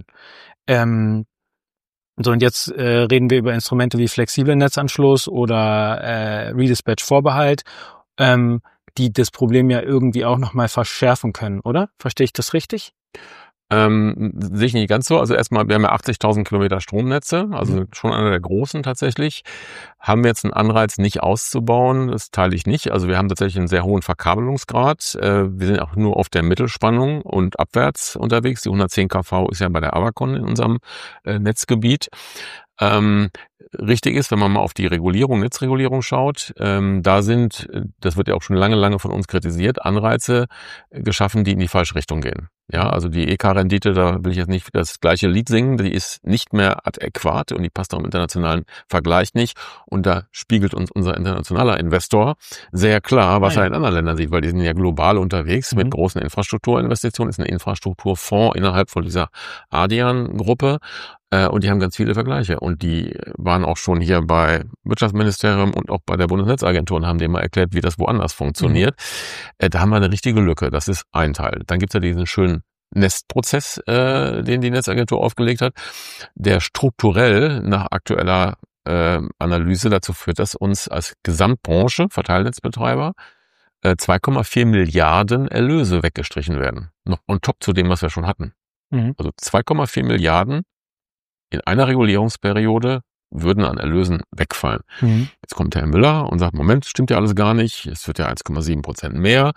So, und jetzt reden wir über Instrumente wie flexiblen Netzanschluss oder Redispatch-Vorbehalt, die das Problem ja irgendwie auch nochmal verschärfen können, oder? Verstehe ich das richtig? Sehe ich nicht ganz so. Also erstmal, wir haben ja 80.000 Kilometer Stromnetze, also schon einer der großen tatsächlich. Haben wir jetzt einen Anreiz, nicht auszubauen? Das teile ich nicht. Also wir haben tatsächlich einen sehr hohen Verkabelungsgrad. Wir sind auch nur auf der Mittelspannung und abwärts unterwegs. Die 110 kV ist ja bei der Avacon in unserem Netzgebiet. Richtig ist, wenn man mal auf die Netzregulierung schaut, da sind, das wird ja auch schon lange von uns kritisiert, Anreize geschaffen, die in die falsche Richtung gehen. Ja, also die EK-Rendite, da will ich jetzt nicht das gleiche Lied singen, die ist nicht mehr adäquat und die passt auch im internationalen Vergleich nicht. Und da spiegelt uns unser internationaler Investor sehr klar, was er in anderen Ländern sieht, weil die sind ja global unterwegs mit großen Infrastrukturinvestitionen, ist ein Infrastrukturfonds innerhalb von dieser Ardian-Gruppe. Und die haben ganz viele Vergleiche. Und die waren auch schon hier bei Wirtschaftsministerium und auch bei der Bundesnetzagentur und haben denen mal erklärt, wie das woanders funktioniert. Da haben wir eine richtige Lücke. Das ist ein Teil. Dann gibt's ja diesen schönen Nestprozess, den die Netzagentur aufgelegt hat, der strukturell nach aktueller Analyse dazu führt, dass uns als Gesamtbranche, Verteilnetzbetreiber, 2,4 Milliarden Erlöse weggestrichen werden. Noch on top zu dem, was wir schon hatten. Also 2,4 Milliarden in einer Regulierungsperiode würden an Erlösen wegfallen. Jetzt kommt Herr Müller und sagt, Moment, stimmt ja alles gar nicht, es wird ja 1,7% mehr.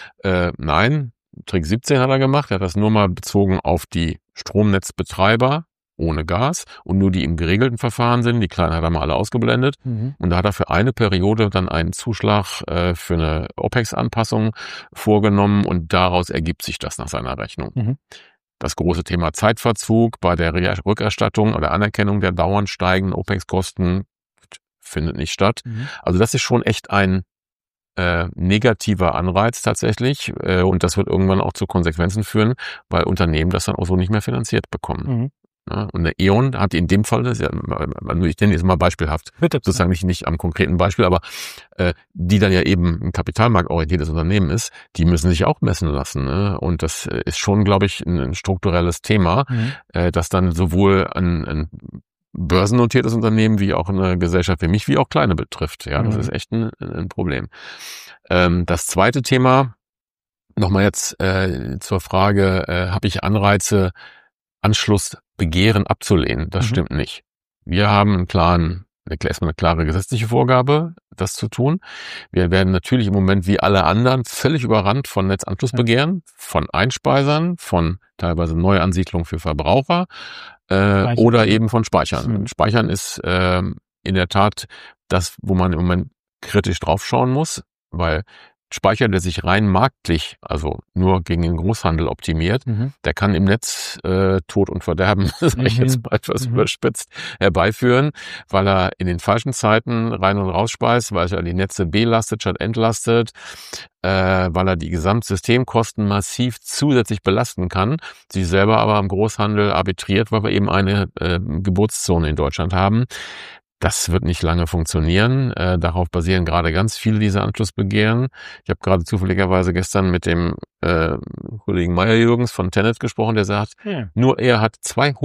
Nein, Trick 17 hat er gemacht, er hat das nur mal bezogen auf die Stromnetzbetreiber ohne Gas und nur die im geregelten Verfahren sind, die kleinen hat er mal alle ausgeblendet. Und da hat er für eine Periode dann einen Zuschlag für eine OPEX-Anpassung vorgenommen und daraus ergibt sich das nach seiner Rechnung. Das große Thema Zeitverzug bei der Rückerstattung oder Anerkennung der dauernd steigenden OPEX-Kosten findet nicht statt. Also das ist schon echt ein negativer Anreiz tatsächlich und das wird irgendwann auch zu Konsequenzen führen, weil Unternehmen das dann auch so nicht mehr finanziert bekommen. Ja, und der E.ON hat in dem Fall, das ja, ich nenne jetzt mal beispielhaft, sozusagen nicht am konkreten Beispiel, aber die dann ja eben ein kapitalmarktorientiertes Unternehmen ist, die müssen sich auch messen lassen. Ne? Und das ist schon, glaube ich, ein strukturelles Thema, das dann sowohl ein börsennotiertes Unternehmen wie auch eine Gesellschaft wie mich, wie auch kleine betrifft. Ja, das ist echt ein Problem. Das zweite Thema, nochmal jetzt zur Frage, habe ich Anreize, Anschlussbegehren abzulehnen. Das stimmt nicht. Wir haben erstmal eine klare gesetzliche Vorgabe, das zu tun. Wir werden natürlich im Moment wie alle anderen völlig überrannt von Netzanschlussbegehren, von Einspeisern, von teilweise Neuansiedlungen für Verbraucher oder eben von Speichern. Speichern ist in der Tat das, wo man im Moment kritisch draufschauen muss, weil Speicher, der sich rein marktlich, also nur gegen den Großhandel optimiert, der kann im Netz Tod und Verderben, sage ich jetzt mal etwas überspitzt, herbeiführen, weil er in den falschen Zeiten rein und raus speist, weil er die Netze belastet statt entlastet, weil er die Gesamtsystemkosten massiv zusätzlich belasten kann, sich selber aber am Großhandel arbitriert, weil wir eben eine Geburtszone in Deutschland haben. Das wird nicht lange funktionieren. Darauf basieren gerade ganz viele dieser Anschlussbegehren. Ich habe gerade zufälligerweise gestern mit dem Kollegen Meyer-Jürgens von Tenet gesprochen, der sagt, nur er hat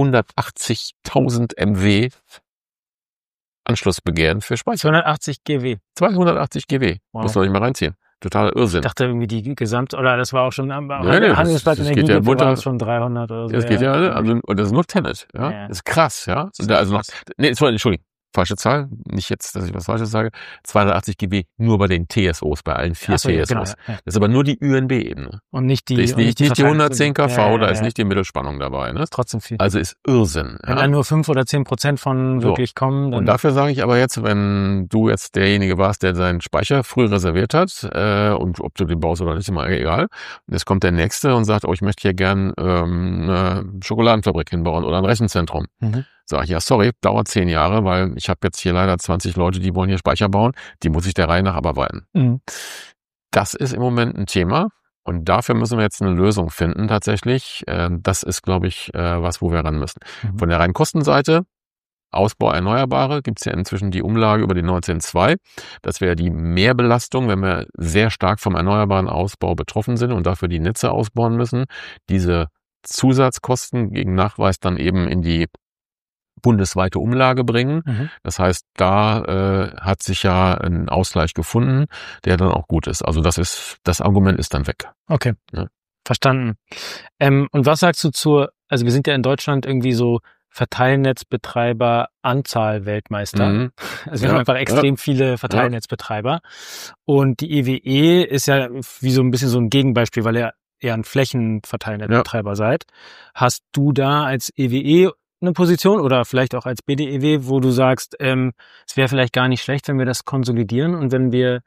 280.000 MW Anschlussbegehren für Speicher. 280 GW. 280 GW. Wow. Muss man nicht mal reinziehen. Totaler Irrsinn. Ich dachte irgendwie die oder das war auch schon am Handelsblatt Energie, ja war schon 300 oder so. Das geht ja, also, und das ist nur Tenet, ja. Das ist krass, ja. Entschuldigung. Falsche Zahl, nicht jetzt, dass ich was Falsches sage, 280 GW nur bei den TSOs, bei allen 4 TSOs. Genau, ja. Das ist aber nur die UNB-Ebene. Und nicht die, da ist nicht die 110 kV, da ist nicht die Mittelspannung dabei. Ne? Trotzdem viel. Also ist Irrsinn. Wenn da nur 5 oder 10% von wirklich kommen. Dann und dafür sage ich aber jetzt, wenn du jetzt derjenige warst, der seinen Speicher früh reserviert hat, und ob du den baust oder nicht, ist immer egal. Und jetzt kommt der Nächste und sagt, ich möchte hier gern eine Schokoladenfabrik hinbauen oder ein Rechenzentrum. Sag ich, ja, sorry, dauert 10 Jahre, weil ich habe jetzt hier leider 20 Leute, die wollen hier Speicher bauen, die muss ich der Reihe nach abarbeiten. Das ist im Moment ein Thema und dafür müssen wir jetzt eine Lösung finden tatsächlich. Das ist, glaube ich, was, wo wir ran müssen. Von der reinen Kostenseite, Ausbau Erneuerbare, gibt es ja inzwischen die Umlage über die 19.2. Das wäre die Mehrbelastung, wenn wir sehr stark vom erneuerbaren Ausbau betroffen sind und dafür die Netze ausbauen müssen. Diese Zusatzkosten gegen Nachweis dann eben in die bundesweite Umlage bringen. Das heißt, da hat sich ja ein Ausgleich gefunden, der dann auch gut ist. Also das Argument ist dann weg. Okay, ja. Verstanden. Und was sagst du also wir sind ja in Deutschland irgendwie so Verteilnetzbetreiber Anzahl Weltmeister. Also wir haben einfach extrem viele Verteilnetzbetreiber. Und die EWE ist ja wie so ein bisschen so ein Gegenbeispiel, weil ihr eher ein Flächenverteilnetzbetreiber seid. Hast du da als EWE eine Position oder vielleicht auch als BDEW, wo du sagst, es wäre vielleicht gar nicht schlecht, wenn wir das konsolidieren und wenn wir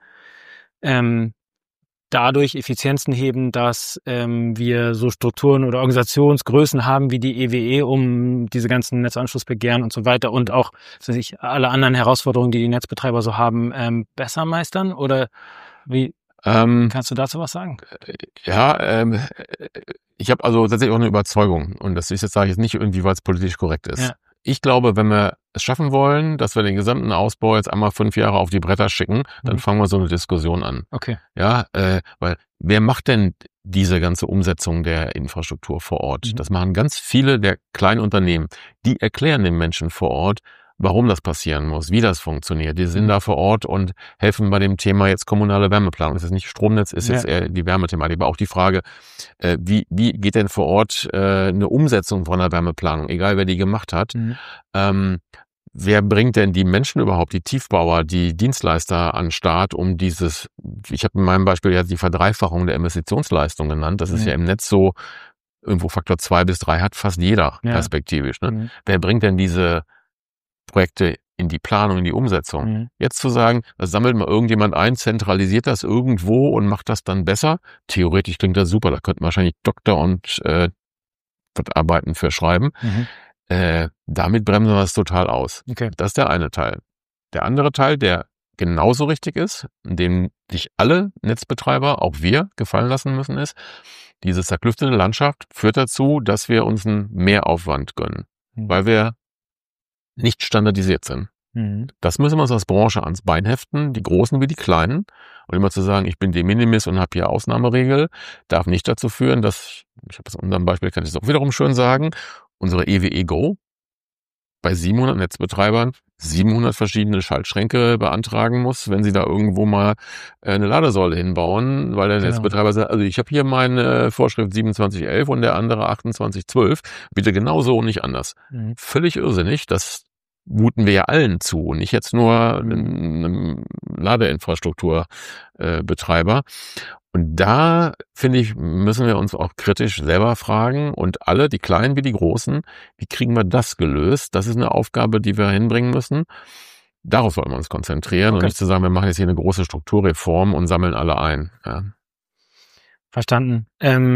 dadurch Effizienzen heben, dass wir so Strukturen oder Organisationsgrößen haben wie die EWE, um diese ganzen Netzanschlussbegehren und so weiter und auch alle anderen Herausforderungen, die die Netzbetreiber so haben, besser meistern? Oder wie kannst du dazu was sagen? Ich habe also tatsächlich auch eine Überzeugung und das ist jetzt, sage ich jetzt nicht irgendwie, weil es politisch korrekt ist. Ja. Ich glaube, wenn wir es schaffen wollen, dass wir den gesamten Ausbau jetzt einmal 5 Jahre auf die Bretter schicken, dann fangen wir so eine Diskussion an. Okay. Ja, weil wer macht denn diese ganze Umsetzung der Infrastruktur vor Ort? Das machen ganz viele der kleinen Unternehmen. Die erklären den Menschen vor Ort, warum das passieren muss, wie das funktioniert. Die sind da vor Ort und helfen bei dem Thema jetzt kommunale Wärmeplanung. Das ist nicht Stromnetz, ist jetzt eher die Wärmethematik. Aber auch die Frage, wie geht denn vor Ort eine Umsetzung von einer Wärmeplanung, egal wer die gemacht hat. Wer bringt denn die Menschen überhaupt, die Tiefbauer, die Dienstleister an den Start, um ich habe in meinem Beispiel ja die Verdreifachung der Investitionsleistung genannt. Das ist ja im Netz so, irgendwo Faktor 2 bis 3 hat fast jeder perspektivisch. Ne? Wer bringt denn diese Projekte in die Planung, in die Umsetzung? Jetzt zu sagen, das sammelt mal irgendjemand ein, zentralisiert das irgendwo und macht das dann besser. Theoretisch klingt das super, da könnten wahrscheinlich Doktor und Arbeiten für schreiben. Damit bremsen wir es total aus. Okay. Das ist der eine Teil. Der andere Teil, der genauso richtig ist, dem sich alle Netzbetreiber, auch wir, gefallen lassen müssen, ist, diese zerklüftete Landschaft führt dazu, dass wir uns einen Mehraufwand gönnen, weil wir nicht standardisiert sind. Das müssen wir uns als Branche ans Bein heften, die Großen wie die Kleinen. Und immer zu sagen, ich bin de minimis und habe hier Ausnahmeregel, darf nicht dazu führen, dass, ich habe es in unserem Beispiel, kann ich es auch wiederum schön sagen, unsere EWE Go bei 700 Netzbetreibern 700 verschiedene Schaltschränke beantragen muss, wenn sie da irgendwo mal eine Ladesäule hinbauen, weil der Netzbetreiber sagt, also ich habe hier meine Vorschrift 2711 und der andere 2812, bitte genauso und nicht anders. Völlig irrsinnig, das muten wir ja allen zu, nicht jetzt nur einem Ladeinfrastrukturbetreiber. Und da, finde ich, müssen wir uns auch kritisch selber fragen und alle, die Kleinen wie die Großen, wie kriegen wir das gelöst? Das ist eine Aufgabe, die wir hinbringen müssen. Darauf sollten wir uns konzentrieren und nicht zu sagen, wir machen jetzt hier eine große Strukturreform und sammeln alle ein. Ja. Verstanden.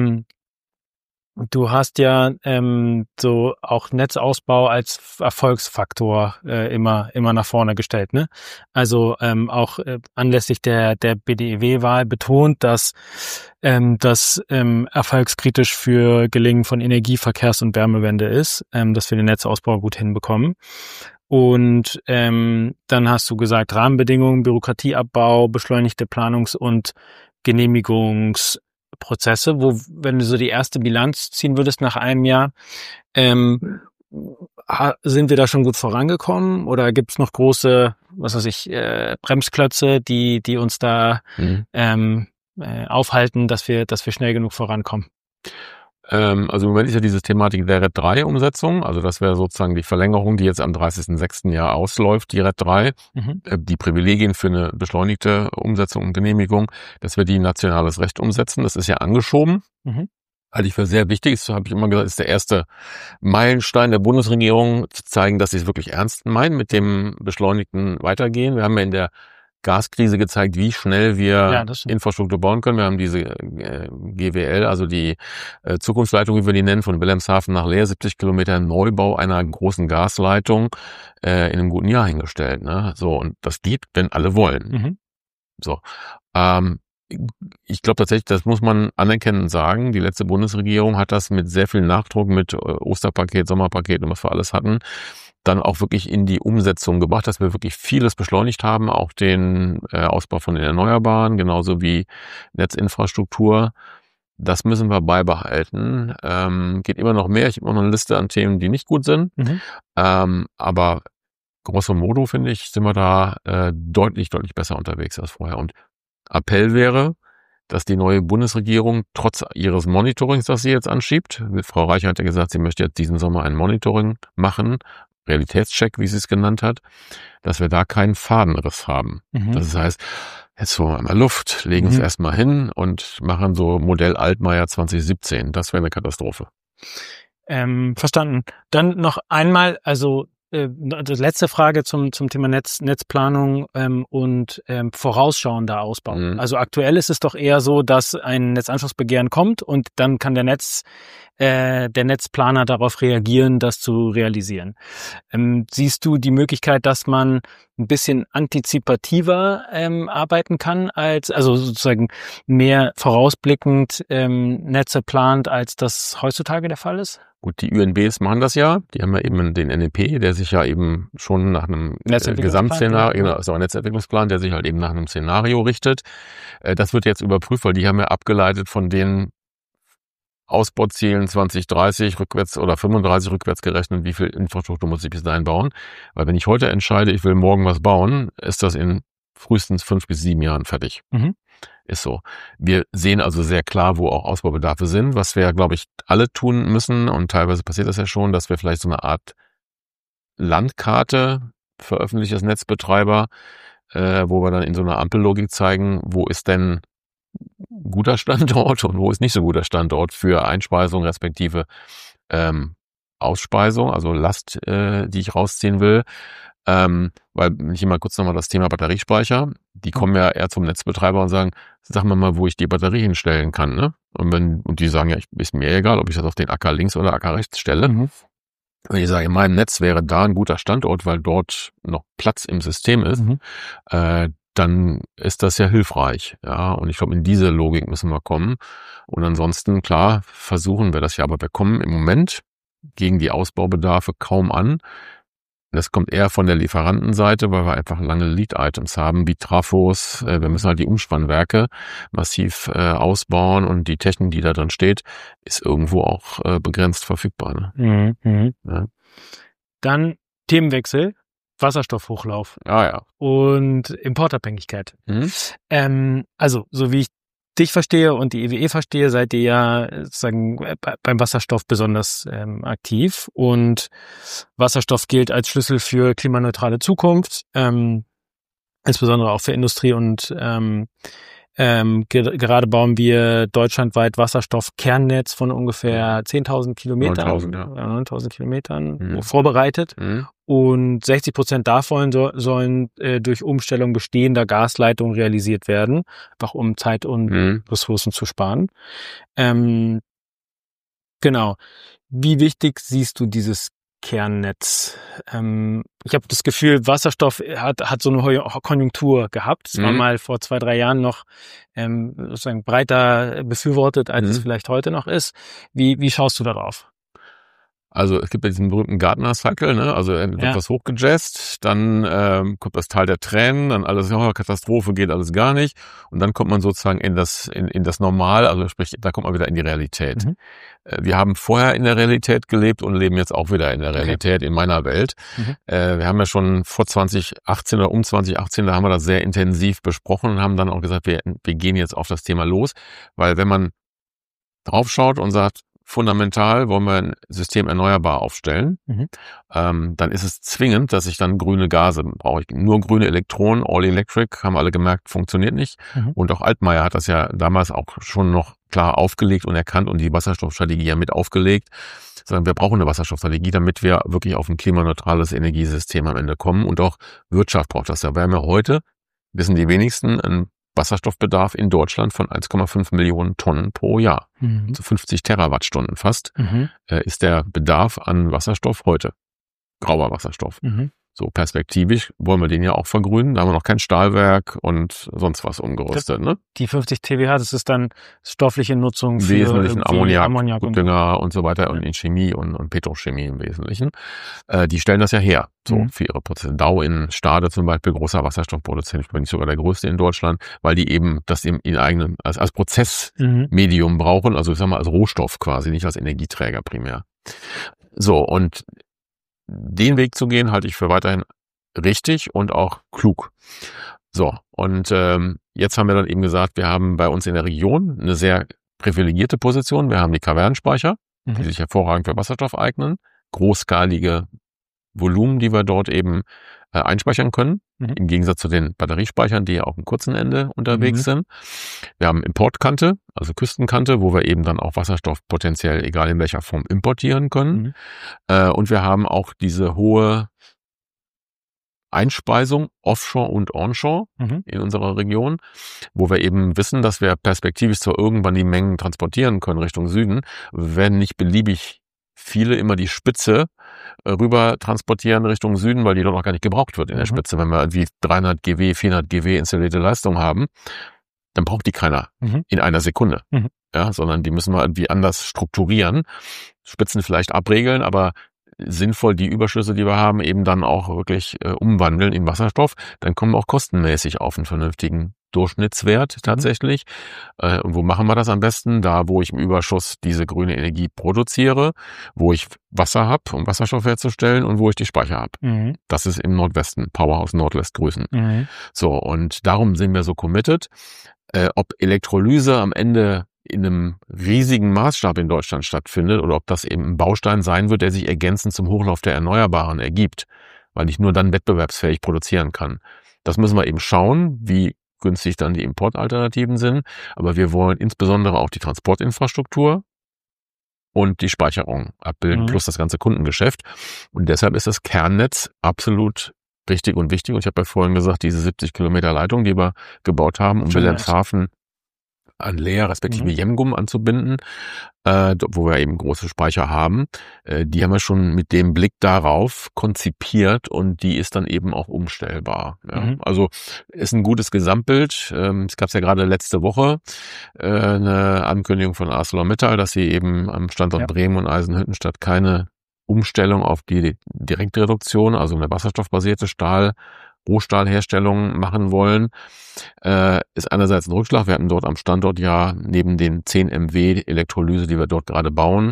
Du hast ja so auch Netzausbau als Erfolgsfaktor immer nach vorne gestellt, ne? Also auch anlässlich der BDEW-Wahl betont, dass das erfolgskritisch für Gelingen von Energie-, Verkehrs- und Wärmewende ist, dass wir den Netzausbau gut hinbekommen. Und dann hast du gesagt, Rahmenbedingungen, Bürokratieabbau, beschleunigte Planungs- und Genehmigungsprozesse, wenn du so die erste Bilanz ziehen würdest nach einem Jahr, sind wir da schon gut vorangekommen oder gibt es noch große, Bremsklötze, die uns da aufhalten, dass wir schnell genug vorankommen? Also im Moment ist ja diese Thematik der RED 3 Umsetzung, also das wäre sozusagen die Verlängerung, die jetzt am 30.06. Jahr ausläuft, die RED 3, die Privilegien für eine beschleunigte Umsetzung und Genehmigung, dass wir die in nationales Recht umsetzen, das ist ja angeschoben. Halte ich für sehr wichtig, das habe ich immer gesagt, ist der erste Meilenstein der Bundesregierung, zu zeigen, dass sie es wirklich ernst meinen mit dem beschleunigten Weitergehen. Wir haben ja in der Gaskrise gezeigt, wie schnell wir Infrastruktur bauen können. Wir haben diese GWL, also die Zukunftsleitung, wie wir die nennen, von Wilhelmshaven nach Leer, 70 Kilometer Neubau einer großen Gasleitung in einem guten Jahr hingestellt. Ne? So, und das geht, wenn alle wollen. So, ich glaube tatsächlich, das muss man anerkennend sagen, die letzte Bundesregierung hat das mit sehr viel Nachdruck, mit Osterpaket, Sommerpaket und was wir alles hatten, dann auch wirklich in die Umsetzung gebracht, dass wir wirklich vieles beschleunigt haben, auch den Ausbau von den Erneuerbaren, genauso wie Netzinfrastruktur. Das müssen wir beibehalten. Geht immer noch mehr. Ich habe immer noch eine Liste an Themen, die nicht gut sind. Aber grosso modo, finde ich, sind wir da deutlich besser unterwegs als vorher. Und Appell wäre, dass die neue Bundesregierung trotz ihres Monitorings, das sie jetzt anschiebt, Frau Reicher hat ja gesagt, sie möchte jetzt diesen Sommer ein Monitoring machen, Realitätscheck, wie sie es genannt hat, dass wir da keinen Fadenriss haben. Das heißt, jetzt holen wir mal Luft, legen es erstmal hin und machen so Modell Altmaier 2017. Das wäre eine Katastrophe. Verstanden. Dann noch einmal, also die letzte Frage zum Thema Netzplanung und vorausschauender Ausbau. Also aktuell ist es doch eher so, dass ein Netzanschlussbegehren kommt und dann kann der Netzplaner darauf reagieren, das zu realisieren. Siehst du die Möglichkeit, dass man ein bisschen antizipativer arbeiten kann, also sozusagen mehr vorausblickend Netze plant, als das heutzutage der Fall ist? Gut, die UNBs machen das ja. Die haben ja eben den NEP, der sich ja eben schon nach einem Gesamtszenario, also ein Netzentwicklungsplan, der sich halt eben nach einem Szenario richtet. Das wird jetzt überprüft, weil die haben ja abgeleitet von den Ausbauzielen 2030 rückwärts oder 35 rückwärts gerechnet, wie viel Infrastruktur muss ich bis dahin bauen. Weil wenn ich heute entscheide, ich will morgen was bauen, ist das in frühestens 5 bis 7 Jahren fertig. Ist so. Wir sehen also sehr klar, wo auch Ausbaubedarfe sind, was wir, glaube ich, alle tun müssen. Und teilweise passiert das ja schon, dass wir vielleicht so eine Art Landkarte veröffentlichen als Netzbetreiber, wo wir dann in so einer Ampellogik zeigen, wo ist denn guter Standort und wo ist nicht so guter Standort für Einspeisung respektive Ausspeisung, also Last, die ich rausziehen will. Weil, wenn ich hier mal kurz nochmal das Thema Batteriespeicher, die kommen ja eher zum Netzbetreiber und sagen, sag mal, wo ich die Batterie hinstellen kann, ne? Und die sagen, ja, ist mir egal, ob ich das auf den Acker links oder Acker rechts stelle. Wenn ich sage, in meinem Netz wäre da ein guter Standort, weil dort noch Platz im System ist, dann ist das ja hilfreich. Ja, und ich glaube, in diese Logik müssen wir kommen. Und ansonsten, klar, versuchen wir das ja, aber wir kommen im Moment gegen die Ausbaubedarfe kaum an. Das kommt eher von der Lieferantenseite, weil wir einfach lange Lead-Items haben, wie Trafos. Wir müssen halt die Umspannwerke massiv ausbauen und die Technik, die da drin steht, ist irgendwo auch begrenzt verfügbar. Ne? Ja. Dann Themenwechsel, Wasserstoffhochlauf und Importabhängigkeit. Also, so wie ich dich verstehe und die EWE verstehe, seid ihr ja sozusagen beim Wasserstoff besonders aktiv, und Wasserstoff gilt als Schlüssel für klimaneutrale Zukunft, insbesondere auch für Industrie, und gerade bauen wir deutschlandweit Wasserstoffkernnetz von ungefähr 10.000 Kilometern, 9.000 Kilometern vorbereitet. Und 60% davon sollen durch Umstellung bestehender Gasleitungen realisiert werden, einfach um Zeit und Ressourcen zu sparen. Genau. Wie wichtig siehst du dieses Kernnetz? Ich habe das Gefühl, Wasserstoff hat so eine Konjunktur gehabt. Es war mal vor 2-3 Jahren noch sozusagen breiter befürwortet, als es vielleicht heute noch ist. Wie schaust du darauf? Also es gibt ja diesen berühmten Gartner-Cycle, ne? Also wird was hochgejazzt, dann kommt das Tal der Tränen, dann alles, Katastrophe, geht alles gar nicht, und dann kommt man sozusagen in das Normal, also sprich, da kommt man wieder in die Realität. Wir haben vorher in der Realität gelebt und leben jetzt auch wieder in der Realität, in meiner Welt. Wir haben ja schon vor 2018 oder um 2018, da haben wir das sehr intensiv besprochen und haben dann auch gesagt, wir gehen jetzt auf das Thema los, weil wenn man draufschaut und sagt, fundamental wollen wir ein System erneuerbar aufstellen, dann ist es zwingend, dass ich dann grüne Gase brauche. Nur grüne Elektronen, all electric, haben alle gemerkt, funktioniert nicht. Und auch Altmaier hat das ja damals auch schon noch klar aufgelegt und erkannt und die Wasserstoffstrategie ja mit aufgelegt. Sondern wir brauchen eine Wasserstoffstrategie, damit wir wirklich auf ein klimaneutrales Energiesystem am Ende kommen. Und auch Wirtschaft braucht das ja. Wir haben ja heute, wissen die wenigsten, einen Wasserstoffbedarf in Deutschland von 1,5 Millionen Tonnen pro Jahr. Also 50 Terawattstunden fast ist der Bedarf an Wasserstoff heute. Grauer Wasserstoff. So perspektivisch wollen wir den ja auch vergrünen. Da haben wir noch kein Stahlwerk und sonst was umgerüstet. Ne? Die 50 TWh, das ist dann stoffliche Nutzung für Wesentlichen Ammoniak und Dünger und so weiter und in Chemie und Petrochemie im Wesentlichen. Die stellen das ja her, so für ihre Prozesse. Dow in Stade zum Beispiel, großer Wasserstoffproduzent, ich bin nicht sogar der größte in Deutschland, weil die eben das in eigenem als Prozessmedium brauchen, also ich sag mal als Rohstoff quasi, nicht als Energieträger primär. So, und den Weg zu gehen, halte ich für weiterhin richtig und auch klug. So, und jetzt haben wir dann eben gesagt, wir haben bei uns in der Region eine sehr privilegierte Position. Wir haben die Kavernenspeicher, die sich hervorragend für Wasserstoff eignen, großskalige Volumen, die wir dort eben einspeichern können, im Gegensatz zu den Batteriespeichern, die ja auf dem kurzen Ende unterwegs sind. Wir haben Importkante, also Küstenkante, wo wir eben dann auch Wasserstoff potenziell, egal in welcher Form, importieren können. Und wir haben auch diese hohe Einspeisung offshore und onshore in unserer Region, wo wir eben wissen, dass wir perspektivisch zwar irgendwann die Mengen transportieren können Richtung Süden, werden nicht beliebig viele immer die Spitze rüber transportieren Richtung Süden, weil die dort auch gar nicht gebraucht wird in der Spitze. Wenn wir irgendwie 300 GW, 400 GW installierte Leistung haben, dann braucht die keiner in einer Sekunde. Ja, sondern die müssen wir irgendwie anders strukturieren, Spitzen vielleicht abregeln, aber sinnvoll die Überschüsse, die wir haben, eben dann auch wirklich umwandeln in Wasserstoff. Dann kommen wir auch kostenmäßig auf einen vernünftigen Durchschnittswert tatsächlich. Und wo machen wir das am besten? Da, wo ich im Überschuss diese grüne Energie produziere, wo ich Wasser habe, um Wasserstoff herzustellen, und wo ich die Speicher habe. Das ist im Nordwesten, Powerhouse Nordwest grüßen. So, und darum sind wir so committed. Ob Elektrolyse am Ende in einem riesigen Maßstab in Deutschland stattfindet oder ob das eben ein Baustein sein wird, der sich ergänzend zum Hochlauf der Erneuerbaren ergibt, weil ich nur dann wettbewerbsfähig produzieren kann. Das müssen wir eben schauen, wie günstig dann die Importalternativen sind. Aber wir wollen insbesondere auch die Transportinfrastruktur und die Speicherung abbilden, plus das ganze Kundengeschäft. Und deshalb ist das Kernnetz absolut richtig und wichtig. Und ich habe ja vorhin gesagt, diese 70 Kilometer Leitung, die wir gebaut haben, um Wilhelmshaven an Leer respektive Jemgum anzubinden, wo wir eben große Speicher haben, die haben wir schon mit dem Blick darauf konzipiert und die ist dann eben auch umstellbar. Ja. Also ist ein gutes Gesamtbild. Es gab ja gerade letzte Woche eine Ankündigung von ArcelorMittal, dass sie eben am Standort Bremen und Eisenhüttenstadt keine Umstellung auf die Direktreduktion, also eine wasserstoffbasierte Rohstahlherstellung machen wollen, ist einerseits ein Rückschlag. Wir hatten dort am Standort ja neben den 10 MW Elektrolyse, die wir dort gerade bauen,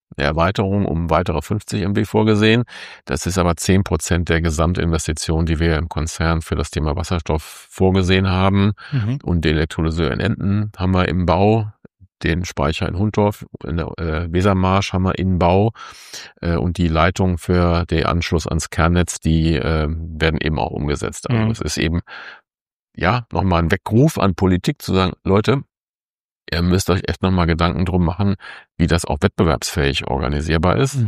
eine Erweiterung um weitere 50 MW vorgesehen. Das ist aber 10% der Gesamtinvestition, die wir im Konzern für das Thema Wasserstoff vorgesehen haben. Und den Elektrolyseur in Emden haben wir im Bau, den Speicher in Hundorf, in der Wesermarsch haben wir in Bau und die Leitung für den Anschluss ans Kernnetz, die werden eben auch umgesetzt. Also es ist eben nochmal ein Weckruf an Politik zu sagen, Leute, ihr müsst euch echt nochmal Gedanken drum machen, wie das auch wettbewerbsfähig organisierbar ist.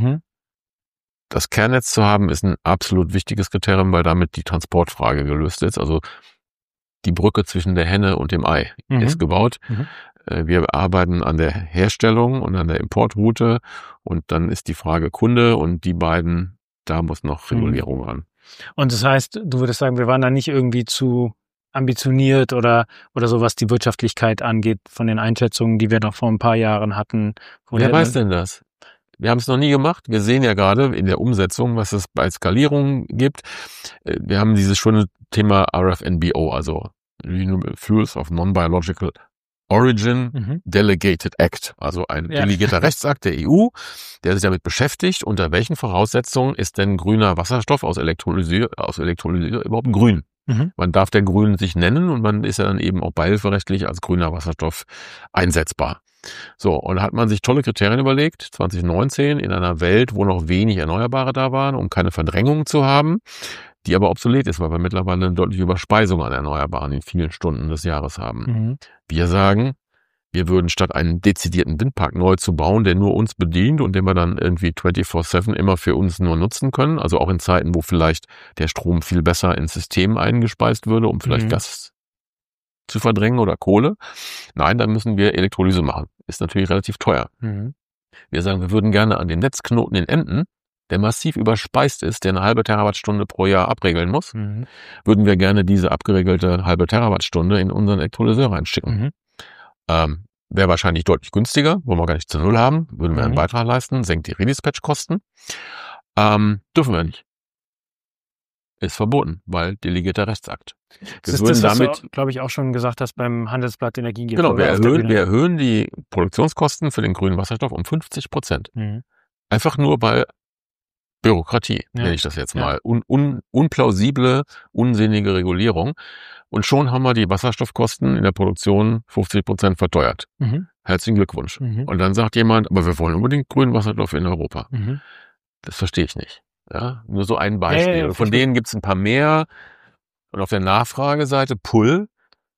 Das Kernnetz zu haben, ist ein absolut wichtiges Kriterium, weil damit die Transportfrage gelöst ist. Also die Brücke zwischen der Henne und dem Ei ist gebaut. Wir arbeiten an der Herstellung und an der Importroute und dann ist die Frage Kunde und die beiden, da muss noch Regulierung ran. Und das heißt, du würdest sagen, wir waren da nicht irgendwie zu ambitioniert oder so, was die Wirtschaftlichkeit angeht, von den Einschätzungen, die wir noch vor ein paar Jahren hatten. Wer weiß denn das? Wir haben es noch nie gemacht. Wir sehen ja gerade in der Umsetzung, was es bei Skalierung gibt. Wir haben dieses schöne Thema RFNBO, also Renewable Fuels of Non-Biological Origin Delegated Act, also ein delegierter Rechtsakt der EU, der sich damit beschäftigt, unter welchen Voraussetzungen ist denn grüner Wasserstoff aus Elektrolyse überhaupt grün? Man darf der Grün sich nennen und man ist ja dann eben auch beihilferechtlich als grüner Wasserstoff einsetzbar. So, und da hat man sich tolle Kriterien überlegt, 2019 in einer Welt, wo noch wenig Erneuerbare da waren, um keine Verdrängung zu haben, die aber obsolet ist, weil wir mittlerweile eine deutliche Überspeisung an Erneuerbaren in vielen Stunden des Jahres haben. Wir sagen, wir würden statt einen dezidierten Windpark neu zu bauen, der nur uns bedient und den wir dann irgendwie 24/7 immer für uns nur nutzen können, also auch in Zeiten, wo vielleicht der Strom viel besser ins System eingespeist würde, um vielleicht Gas zu verdrängen oder Kohle. Nein, dann müssen wir Elektrolyse machen. Ist natürlich relativ teuer. Wir sagen, wir würden gerne an den Netzknoten in Emden, der massiv überspeist ist, der eine halbe Terawattstunde pro Jahr abregeln muss, würden wir gerne diese abgeregelte halbe Terawattstunde in unseren Elektrolyseur reinschicken. Wäre wahrscheinlich deutlich günstiger, wollen wir gar nicht zu Null haben, würden wir einen Beitrag leisten, senkt die Redispatch-Kosten. Dürfen wir nicht. Ist verboten, weil delegierter Rechtsakt. Das ist das, was du, glaube ich, auch schon gesagt hast beim Handelsblatt Energiegipfel. Genau, wir erhöhen die Produktionskosten für den grünen Wasserstoff um 50%. Einfach nur bei Bürokratie, nenne ich das jetzt mal. Unplausible, unsinnige Regulierung. Und schon haben wir die Wasserstoffkosten in der Produktion 50% verteuert. Herzlichen Glückwunsch. Und dann sagt jemand, aber wir wollen unbedingt grünen Wasserstoff in Europa. Das verstehe ich nicht. Ja, nur so ein Beispiel. Von denen gibt es ein paar mehr. Und auf der Nachfrageseite Pull.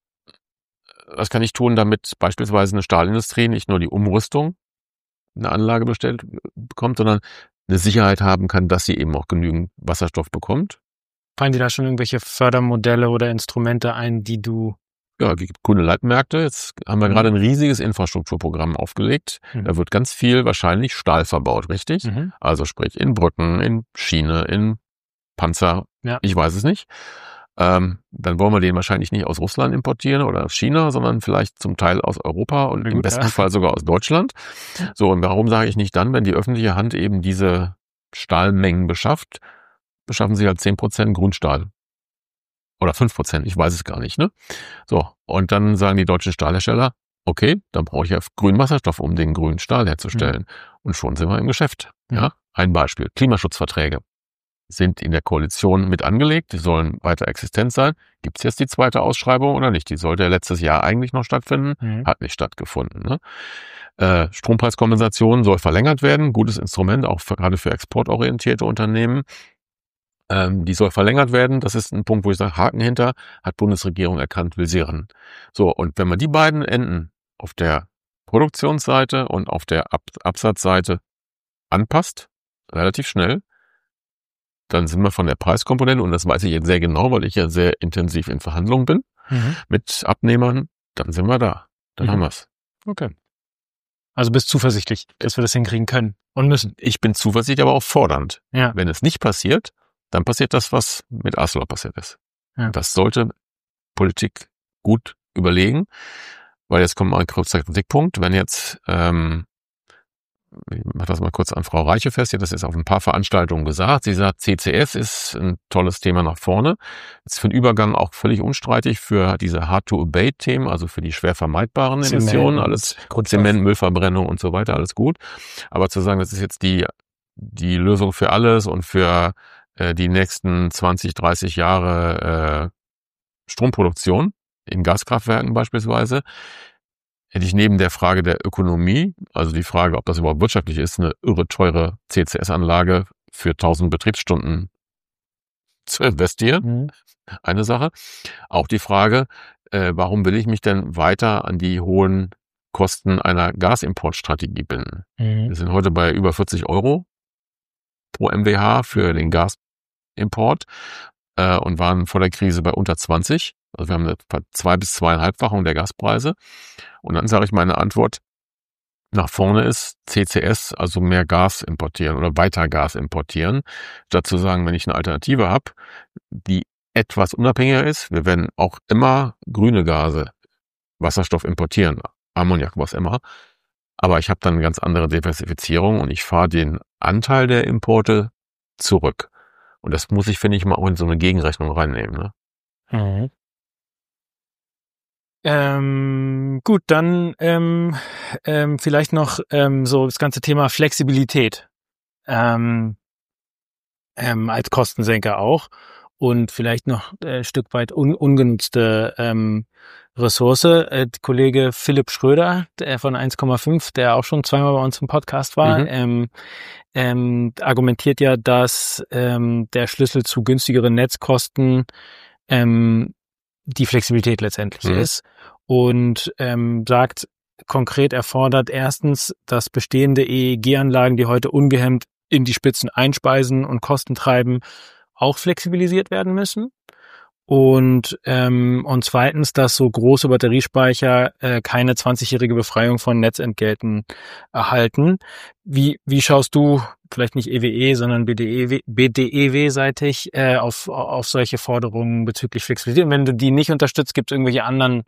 Was kann ich tun, damit beispielsweise eine Stahlindustrie nicht nur die Umrüstung eine Anlage bestellt bekommt, sondern eine Sicherheit haben kann, dass sie eben auch genügend Wasserstoff bekommt. Fallen dir da schon irgendwelche Fördermodelle oder Instrumente ein, die du... Ja, wie grüne Leitmärkte. Jetzt haben wir gerade ein riesiges Infrastrukturprogramm aufgelegt. Da wird ganz viel wahrscheinlich Stahl verbaut, richtig? Also sprich in Brücken, in Schiene, in Panzer. Ich weiß es nicht. Dann wollen wir den wahrscheinlich nicht aus Russland importieren oder aus China, sondern vielleicht zum Teil aus Europa und im besten Fall sogar aus Deutschland. So, und warum sage ich nicht dann, wenn die öffentliche Hand eben diese Stahlmengen beschafft, beschaffen sie halt 10% Grünstahl. Oder 5%, ich weiß es gar nicht, ne? So, und dann sagen die deutschen Stahlhersteller, okay, dann brauche ich ja grünen Wasserstoff, um den grünen Stahl herzustellen. Und schon sind wir im Geschäft. Ja, ein Beispiel. Klimaschutzverträge sind in der Koalition mit angelegt, die sollen weiter existent sein. Gibt es jetzt die zweite Ausschreibung oder nicht? Die sollte ja letztes Jahr eigentlich noch stattfinden, hat nicht stattgefunden. Ne? Strompreiskompensation soll verlängert werden, gutes Instrument, auch gerade für exportorientierte Unternehmen. Die soll verlängert werden. Das ist ein Punkt, wo ich sage, Haken hinter, hat Bundesregierung erkannt, will sie ran. So, und wenn man die beiden Enden auf der Produktionsseite und auf der Absatzseite anpasst, relativ schnell, dann sind wir von der Preiskomponente, und das weiß ich jetzt sehr genau, weil ich ja sehr intensiv in Verhandlungen bin mit Abnehmern, dann sind wir da. Dann haben wir es. Okay. Also bist zuversichtlich, dass wir das hinkriegen können und müssen. Ich bin zuversichtlich, aber auch fordernd. Ja. Wenn es nicht passiert, dann passiert das, was mit ArcelorMittal passiert ist. Ja. Das sollte Politik gut überlegen, weil jetzt kommt mal ein kurzer Kritikpunkt. Wenn jetzt ich mache das mal kurz an Frau Reiche fest, die hat das jetzt auf ein paar Veranstaltungen gesagt. Sie sagt, CCS ist ein tolles Thema nach vorne. Ist für den Übergang auch völlig unstreitig für diese Hard-to-Abate-Themen, also für die schwer vermeidbaren Emissionen, alles Zement, Müllverbrennung und so weiter, alles gut. Aber zu sagen, das ist jetzt die Lösung für alles und für die nächsten 20, 30 Jahre Stromproduktion in Gaskraftwerken beispielsweise, hätte ich neben der Frage der Ökonomie, also die Frage, ob das überhaupt wirtschaftlich ist, eine irre teure CCS-Anlage für 1000 Betriebsstunden zu investieren. Eine Sache. Auch die Frage, warum will ich mich denn weiter an die hohen Kosten einer Gasimportstrategie binden? Wir sind heute bei über 40 Euro pro MWH für den Gasimport und waren vor der Krise bei unter 20. Also wir haben eine 2- bis 2,5-fachung der Gaspreise. Und dann sage ich, meine Antwort nach vorne ist CCS, also mehr Gas importieren oder weiter Gas importieren. Statt zu sagen, wenn ich eine Alternative habe, die etwas unabhängiger ist, wir werden auch immer grüne Gase, Wasserstoff importieren, Ammoniak, was immer. Aber ich habe dann eine ganz andere Diversifizierung und ich fahre den Anteil der Importe zurück. Und das muss ich, finde ich, mal auch in so eine Gegenrechnung reinnehmen. Ne? Gut, dann vielleicht noch so das ganze Thema Flexibilität als Kostensenker auch und vielleicht noch ein Stück weit ungenutzte Ressource. Kollege Philipp Schröder, der von 1,5, der auch schon zweimal bei uns im Podcast war, argumentiert ja, dass der Schlüssel zu günstigeren Netzkosten die Flexibilität letztendlich ist und sagt konkret, erfordert erstens, dass bestehende EEG-Anlagen, die heute ungehemmt in die Spitzen einspeisen und Kosten treiben, auch flexibilisiert werden müssen. Und zweitens, dass so große Batteriespeicher keine 20-jährige Befreiung von Netzentgelten erhalten. Wie schaust du, vielleicht nicht EWE, sondern BDEW-seitig auf solche Forderungen bezüglich Flexibilität? Und wenn du die nicht unterstützt, gibt es irgendwelche anderen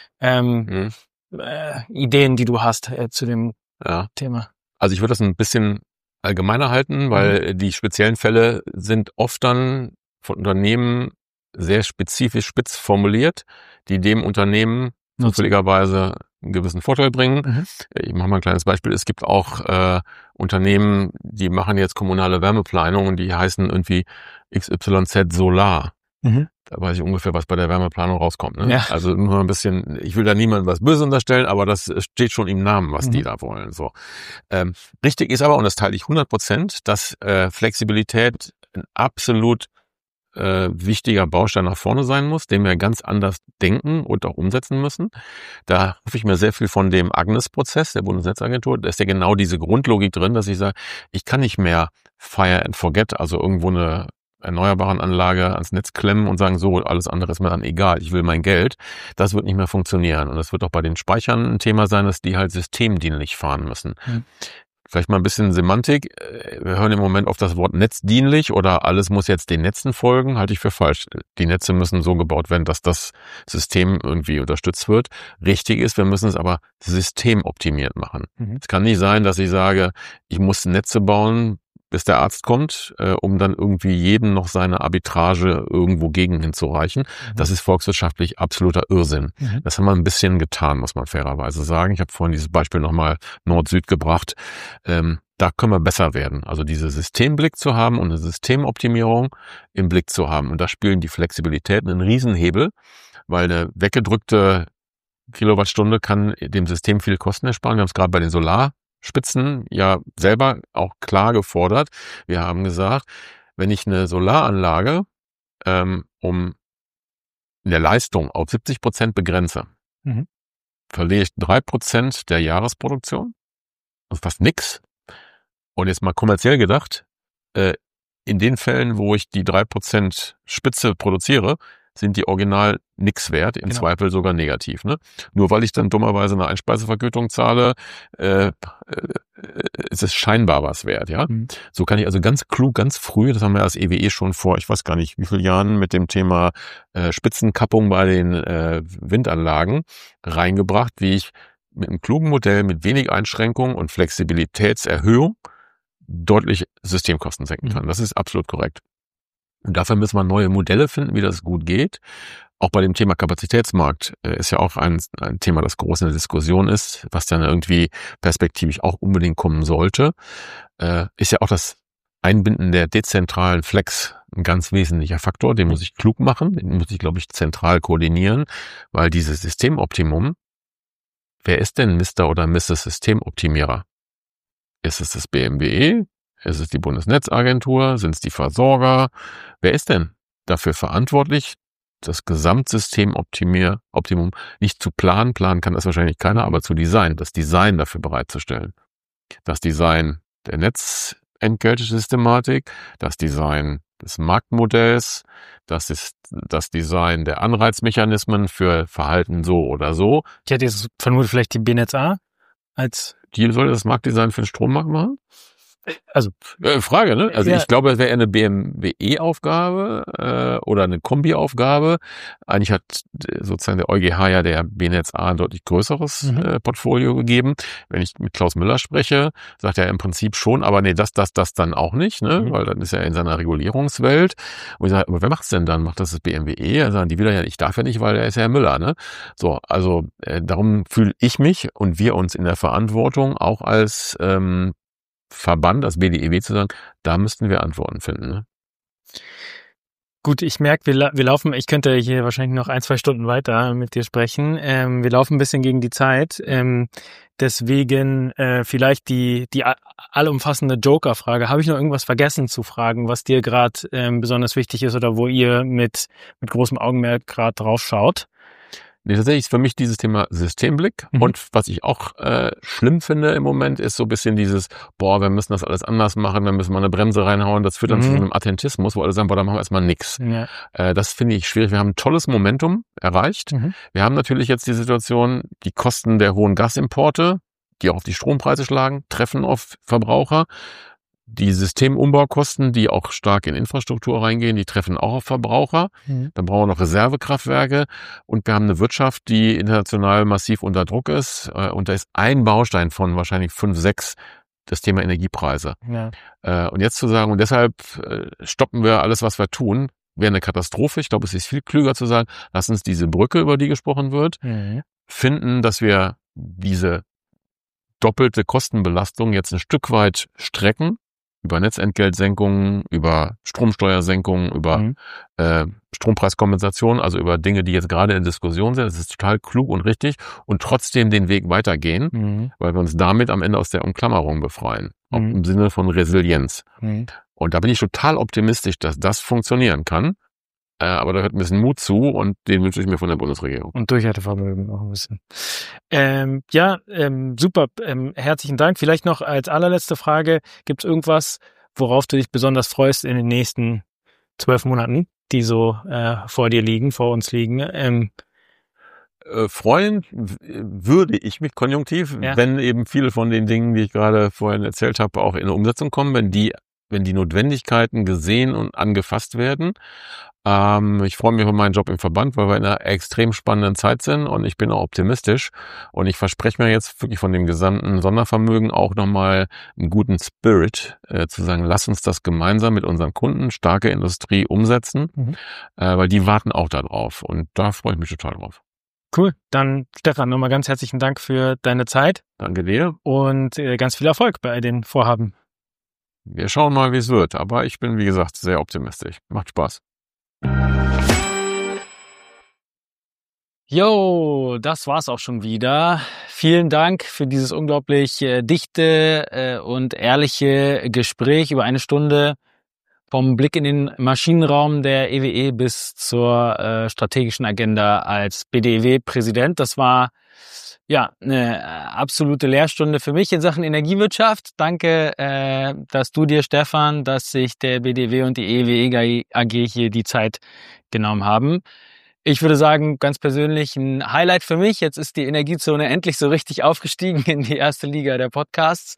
Ideen, die du hast zu dem Thema? Also ich würde das ein bisschen allgemeiner halten, weil die speziellen Fälle sind oft dann von Unternehmen sehr spezifisch spitz formuliert, die dem Unternehmen zufälligerweise einen gewissen Vorteil bringen. Ich mache mal ein kleines Beispiel. Es gibt auch Unternehmen, die machen jetzt kommunale Wärmeplanung und die heißen irgendwie XYZ Solar. Da weiß ich ungefähr, was bei der Wärmeplanung rauskommt. Ne? Ja. Also nur ein bisschen, ich will da niemandem was Böses unterstellen, aber das steht schon im Namen, was die da wollen. So. Richtig ist aber, und das teile ich 100%, dass Flexibilität ein absolut wichtiger Baustein nach vorne sein muss, den wir ganz anders denken und auch umsetzen müssen. Da hoffe ich mir sehr viel von dem Agnes-Prozess der Bundesnetzagentur. Da ist ja genau diese Grundlogik drin, dass ich sage, ich kann nicht mehr fire and forget, also irgendwo eine erneuerbaren Anlage ans Netz klemmen und sagen, so, alles andere ist mir dann egal, ich will mein Geld. Das wird nicht mehr funktionieren. Und das wird auch bei den Speichern ein Thema sein, dass die halt systemdienlich fahren müssen. Vielleicht mal ein bisschen Semantik. Wir hören im Moment auf das Wort netzdienlich oder alles muss jetzt den Netzen folgen, halte ich für falsch. Die Netze müssen so gebaut werden, dass das System irgendwie unterstützt wird. Richtig ist, wir müssen es aber systemoptimiert machen. Es kann nicht sein, dass ich sage, ich muss Netze bauen, bis der Arzt kommt, um dann irgendwie jedem noch seine Arbitrage irgendwo gegen hinzureichen. Das ist volkswirtschaftlich absoluter Irrsinn. Das haben wir ein bisschen getan, muss man fairerweise sagen. Ich habe vorhin dieses Beispiel nochmal Nord-Süd gebracht. Da können wir besser werden. Also diese Systemblick zu haben und eine Systemoptimierung im Blick zu haben. Und da spielen die Flexibilitäten einen Riesenhebel, weil eine weggedrückte Kilowattstunde kann dem System viel Kosten ersparen. Wir haben es gerade bei den Solarspitzen ja selber auch klar gefordert. Wir haben gesagt, wenn ich eine Solaranlage um in der Leistung auf 70% begrenze, verliere ich 3% der Jahresproduktion. Also fast nix. Und jetzt mal kommerziell gedacht, in den Fällen, wo ich die 3% Spitze produziere, sind die original nix wert, im Zweifel sogar negativ. Ne? Nur weil ich dann dummerweise eine Einspeisevergütung zahle, ist es scheinbar was wert. Ja, so kann ich also ganz klug, ganz früh, das haben wir als EWE schon vor, ich weiß gar nicht wie vielen Jahren mit dem Thema Spitzenkappung bei den Windanlagen reingebracht, wie ich mit einem klugen Modell, mit wenig Einschränkungen und Flexibilitätserhöhung deutlich Systemkosten senken kann. Das ist absolut korrekt. Und dafür müssen wir neue Modelle finden, wie das gut geht. Auch bei dem Thema Kapazitätsmarkt ist ja auch ein Thema, das groß in der Diskussion ist, was dann irgendwie perspektivisch auch unbedingt kommen sollte, ist ja auch das Einbinden der dezentralen Flex ein ganz wesentlicher Faktor. Den muss ich klug machen, den muss ich, glaube ich, zentral koordinieren, weil dieses Systemoptimum, wer ist denn Mr. oder Mrs. Systemoptimierer? Ist es das BMWE? Ist es die Bundesnetzagentur? Sind es die Versorger? Wer ist denn dafür verantwortlich, das Gesamtsystemoptimum nicht zu planen? Planen kann das wahrscheinlich keiner, aber zu designen, das Design dafür bereitzustellen. Das Design der Netzentgeltsystematik, das Design des Marktmodells, das ist das Design der Anreizmechanismen für Verhalten so oder so. Ich hätte jetzt vermutet, vielleicht die BNetzA als... Die soll das Marktdesign für den Strommarkt machen? Also Frage, ne? Also ja. Ich glaube, es wäre eine BMWE-Aufgabe oder eine Kombi-Aufgabe. Eigentlich hat sozusagen der EuGH ja der BNetzA ein deutlich größeres Portfolio gegeben. Wenn ich mit Klaus Müller spreche, sagt er im Prinzip schon, aber nee, das dann auch nicht, ne? Weil dann ist er in seiner Regulierungswelt. Und ich sage, aber wer macht's denn dann? Macht das BMWE? Also sagen die wieder, ja, ich darf ja nicht, weil er ist ja Herr Müller, ne? So, also darum fühle ich mich und wir uns in der Verantwortung auch als Verband, als BDEW zu sagen, da müssten wir Antworten finden. Ne? Gut, ich merke, wir laufen, ich könnte hier wahrscheinlich noch 1-2 Stunden weiter mit dir sprechen. Wir laufen ein bisschen gegen die Zeit. Deswegen vielleicht die allumfassende Joker-Frage. Habe ich noch irgendwas vergessen zu fragen, was dir gerade besonders wichtig ist oder wo ihr mit großem Augenmerk gerade drauf schaut? Nee, tatsächlich ist für mich dieses Thema Systemblick. Und was ich auch schlimm finde im Moment, ist so ein bisschen dieses, wir müssen das alles anders machen, wir müssen mal eine Bremse reinhauen. Das führt dann zu einem Attentismus, wo alle sagen, da machen wir erstmal nichts. Ja. Das finde ich schwierig. Wir haben ein tolles Momentum erreicht. Wir haben natürlich jetzt die Situation, die Kosten der hohen Gasimporte, die auch auf die Strompreise schlagen, treffen auf Verbraucher. Die Systemumbaukosten, die auch stark in Infrastruktur reingehen, die treffen auch auf Verbraucher. Dann brauchen wir noch Reservekraftwerke und wir haben eine Wirtschaft, die international massiv unter Druck ist. Und da ist ein Baustein von wahrscheinlich 5, 6 das Thema Energiepreise. Ja. Und jetzt zu sagen, und deshalb stoppen wir alles, was wir tun, wäre eine Katastrophe. Ich glaube, es ist viel klüger zu sagen, lass uns diese Brücke, über die gesprochen wird, finden, dass wir diese doppelte Kostenbelastung jetzt ein Stück weit strecken, über Netzentgeltsenkungen, über Stromsteuersenkungen, über Strompreiskompensation, also über Dinge, die jetzt gerade in Diskussion sind. Das ist total klug und richtig und trotzdem den Weg weitergehen, weil wir uns damit am Ende aus der Umklammerung befreien, auch im Sinne von Resilienz. Und da bin ich total optimistisch, dass das funktionieren kann. Aber da hört ein bisschen Mut zu und den wünsche ich mir von der Bundesregierung. Und Durchhaltevermögen auch ein bisschen. Super. Herzlichen Dank. Vielleicht noch als allerletzte Frage, gibt es irgendwas, worauf du dich besonders freust in den nächsten 12 Monaten, die so vor uns liegen? Freuen würde ich mich konjunktiv, wenn eben viele von den Dingen, die ich gerade vorhin erzählt habe, auch in eine Umsetzung kommen, wenn die Notwendigkeiten gesehen und angefasst werden. Ich freue mich über meinen Job im Verband, weil wir in einer extrem spannenden Zeit sind und ich bin auch optimistisch und ich verspreche mir jetzt wirklich von dem gesamten Sondervermögen auch nochmal einen guten Spirit, zu sagen, lass uns das gemeinsam mit unseren Kunden, starke Industrie umsetzen, weil die warten auch da drauf und da freue ich mich total drauf. Cool, dann Stefan, nochmal ganz herzlichen Dank für deine Zeit. Danke dir. Und ganz viel Erfolg bei den Vorhaben. Wir schauen mal, wie es wird, aber ich bin, wie gesagt, sehr optimistisch. Macht Spaß. Jo, das war's auch schon wieder. Vielen Dank für dieses unglaublich dichte und ehrliche Gespräch über 1 Stunde vom Blick in den Maschinenraum der EWE bis zur strategischen Agenda als BDEW-Präsident. Das war eine absolute Lehrstunde für mich in Sachen Energiewirtschaft. Danke, dass du dir, Stefan, dass sich der BDEW und die EWE AG hier die Zeit genommen haben. Ich würde sagen, ganz persönlich ein Highlight für mich. Jetzt ist die Energiezone endlich so richtig aufgestiegen in die erste Liga der Podcasts.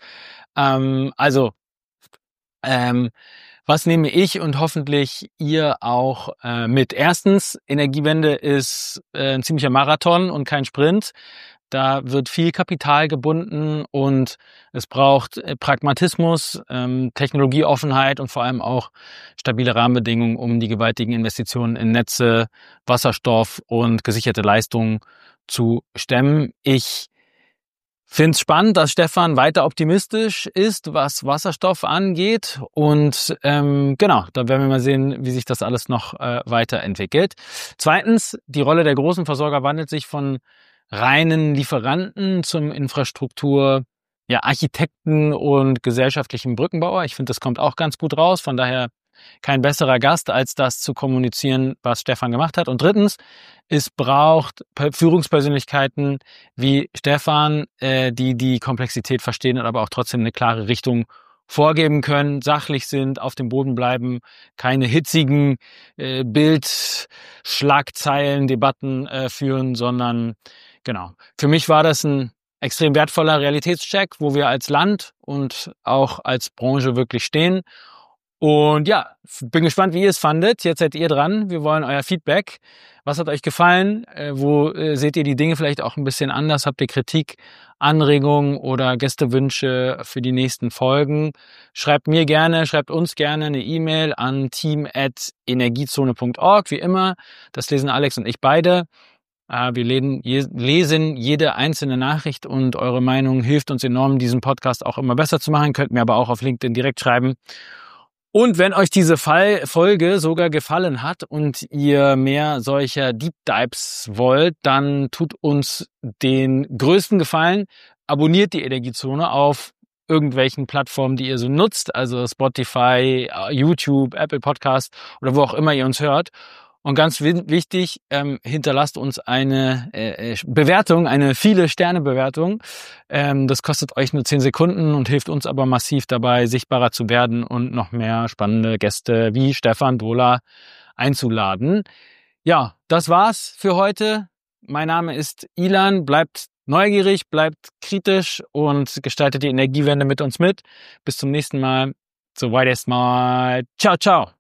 Was nehme ich und hoffentlich ihr auch mit? Erstens, Energiewende ist ein ziemlicher Marathon und kein Sprint. Da wird viel Kapital gebunden und es braucht Pragmatismus, Technologieoffenheit und vor allem auch stabile Rahmenbedingungen, um die gewaltigen Investitionen in Netze, Wasserstoff und gesicherte Leistungen zu stemmen. Ich finde es spannend, dass Stefan weiter optimistisch ist, was Wasserstoff angeht. Und genau, da werden wir mal sehen, wie sich das alles noch weiterentwickelt. Zweitens, die Rolle der großen Versorger wandelt sich von reinen Lieferanten zum Infrastruktur, ja, Architekten und gesellschaftlichen Brückenbauer. Ich finde, das kommt auch ganz gut raus. Von daher kein besserer Gast, als das zu kommunizieren, was Stefan gemacht hat. Und drittens, es braucht Führungspersönlichkeiten wie Stefan, die Komplexität verstehen und aber auch trotzdem eine klare Richtung vorgeben können, sachlich sind, auf dem Boden bleiben, keine hitzigen Bildschlagzeilen, Debatten führen, sondern genau. Für mich war das ein extrem wertvoller Realitätscheck, wo wir als Land und auch als Branche wirklich stehen. Und ja, bin gespannt, wie ihr es fandet. Jetzt seid ihr dran. Wir wollen euer Feedback. Was hat euch gefallen? Wo seht ihr die Dinge vielleicht auch ein bisschen anders? Habt ihr Kritik, Anregungen oder Gästewünsche für die nächsten Folgen? Schreibt uns gerne eine E-Mail an team@energiezone.org. Wie immer, das lesen Alex und ich beide. Wir lesen jede einzelne Nachricht und eure Meinung hilft uns enorm, diesen Podcast auch immer besser zu machen. Könnt mir aber auch auf LinkedIn direkt schreiben. Und wenn euch diese Folge sogar gefallen hat und ihr mehr solcher Deep Dives wollt, dann tut uns den größten Gefallen. Abonniert die Energiezone auf irgendwelchen Plattformen, die ihr so nutzt, also Spotify, YouTube, Apple Podcast oder wo auch immer ihr uns hört. Und ganz wichtig, hinterlasst uns eine Bewertung, eine Viele-Sterne-Bewertung. Das kostet euch nur 10 Sekunden und hilft uns aber massiv dabei, sichtbarer zu werden und noch mehr spannende Gäste wie Stefan Dohler einzuladen. Ja, das war's für heute. Mein Name ist Ilan. Bleibt neugierig, bleibt kritisch und gestaltet die Energiewende mit uns mit. Bis zum nächsten Mal. Soweit erstmal. Ciao, ciao.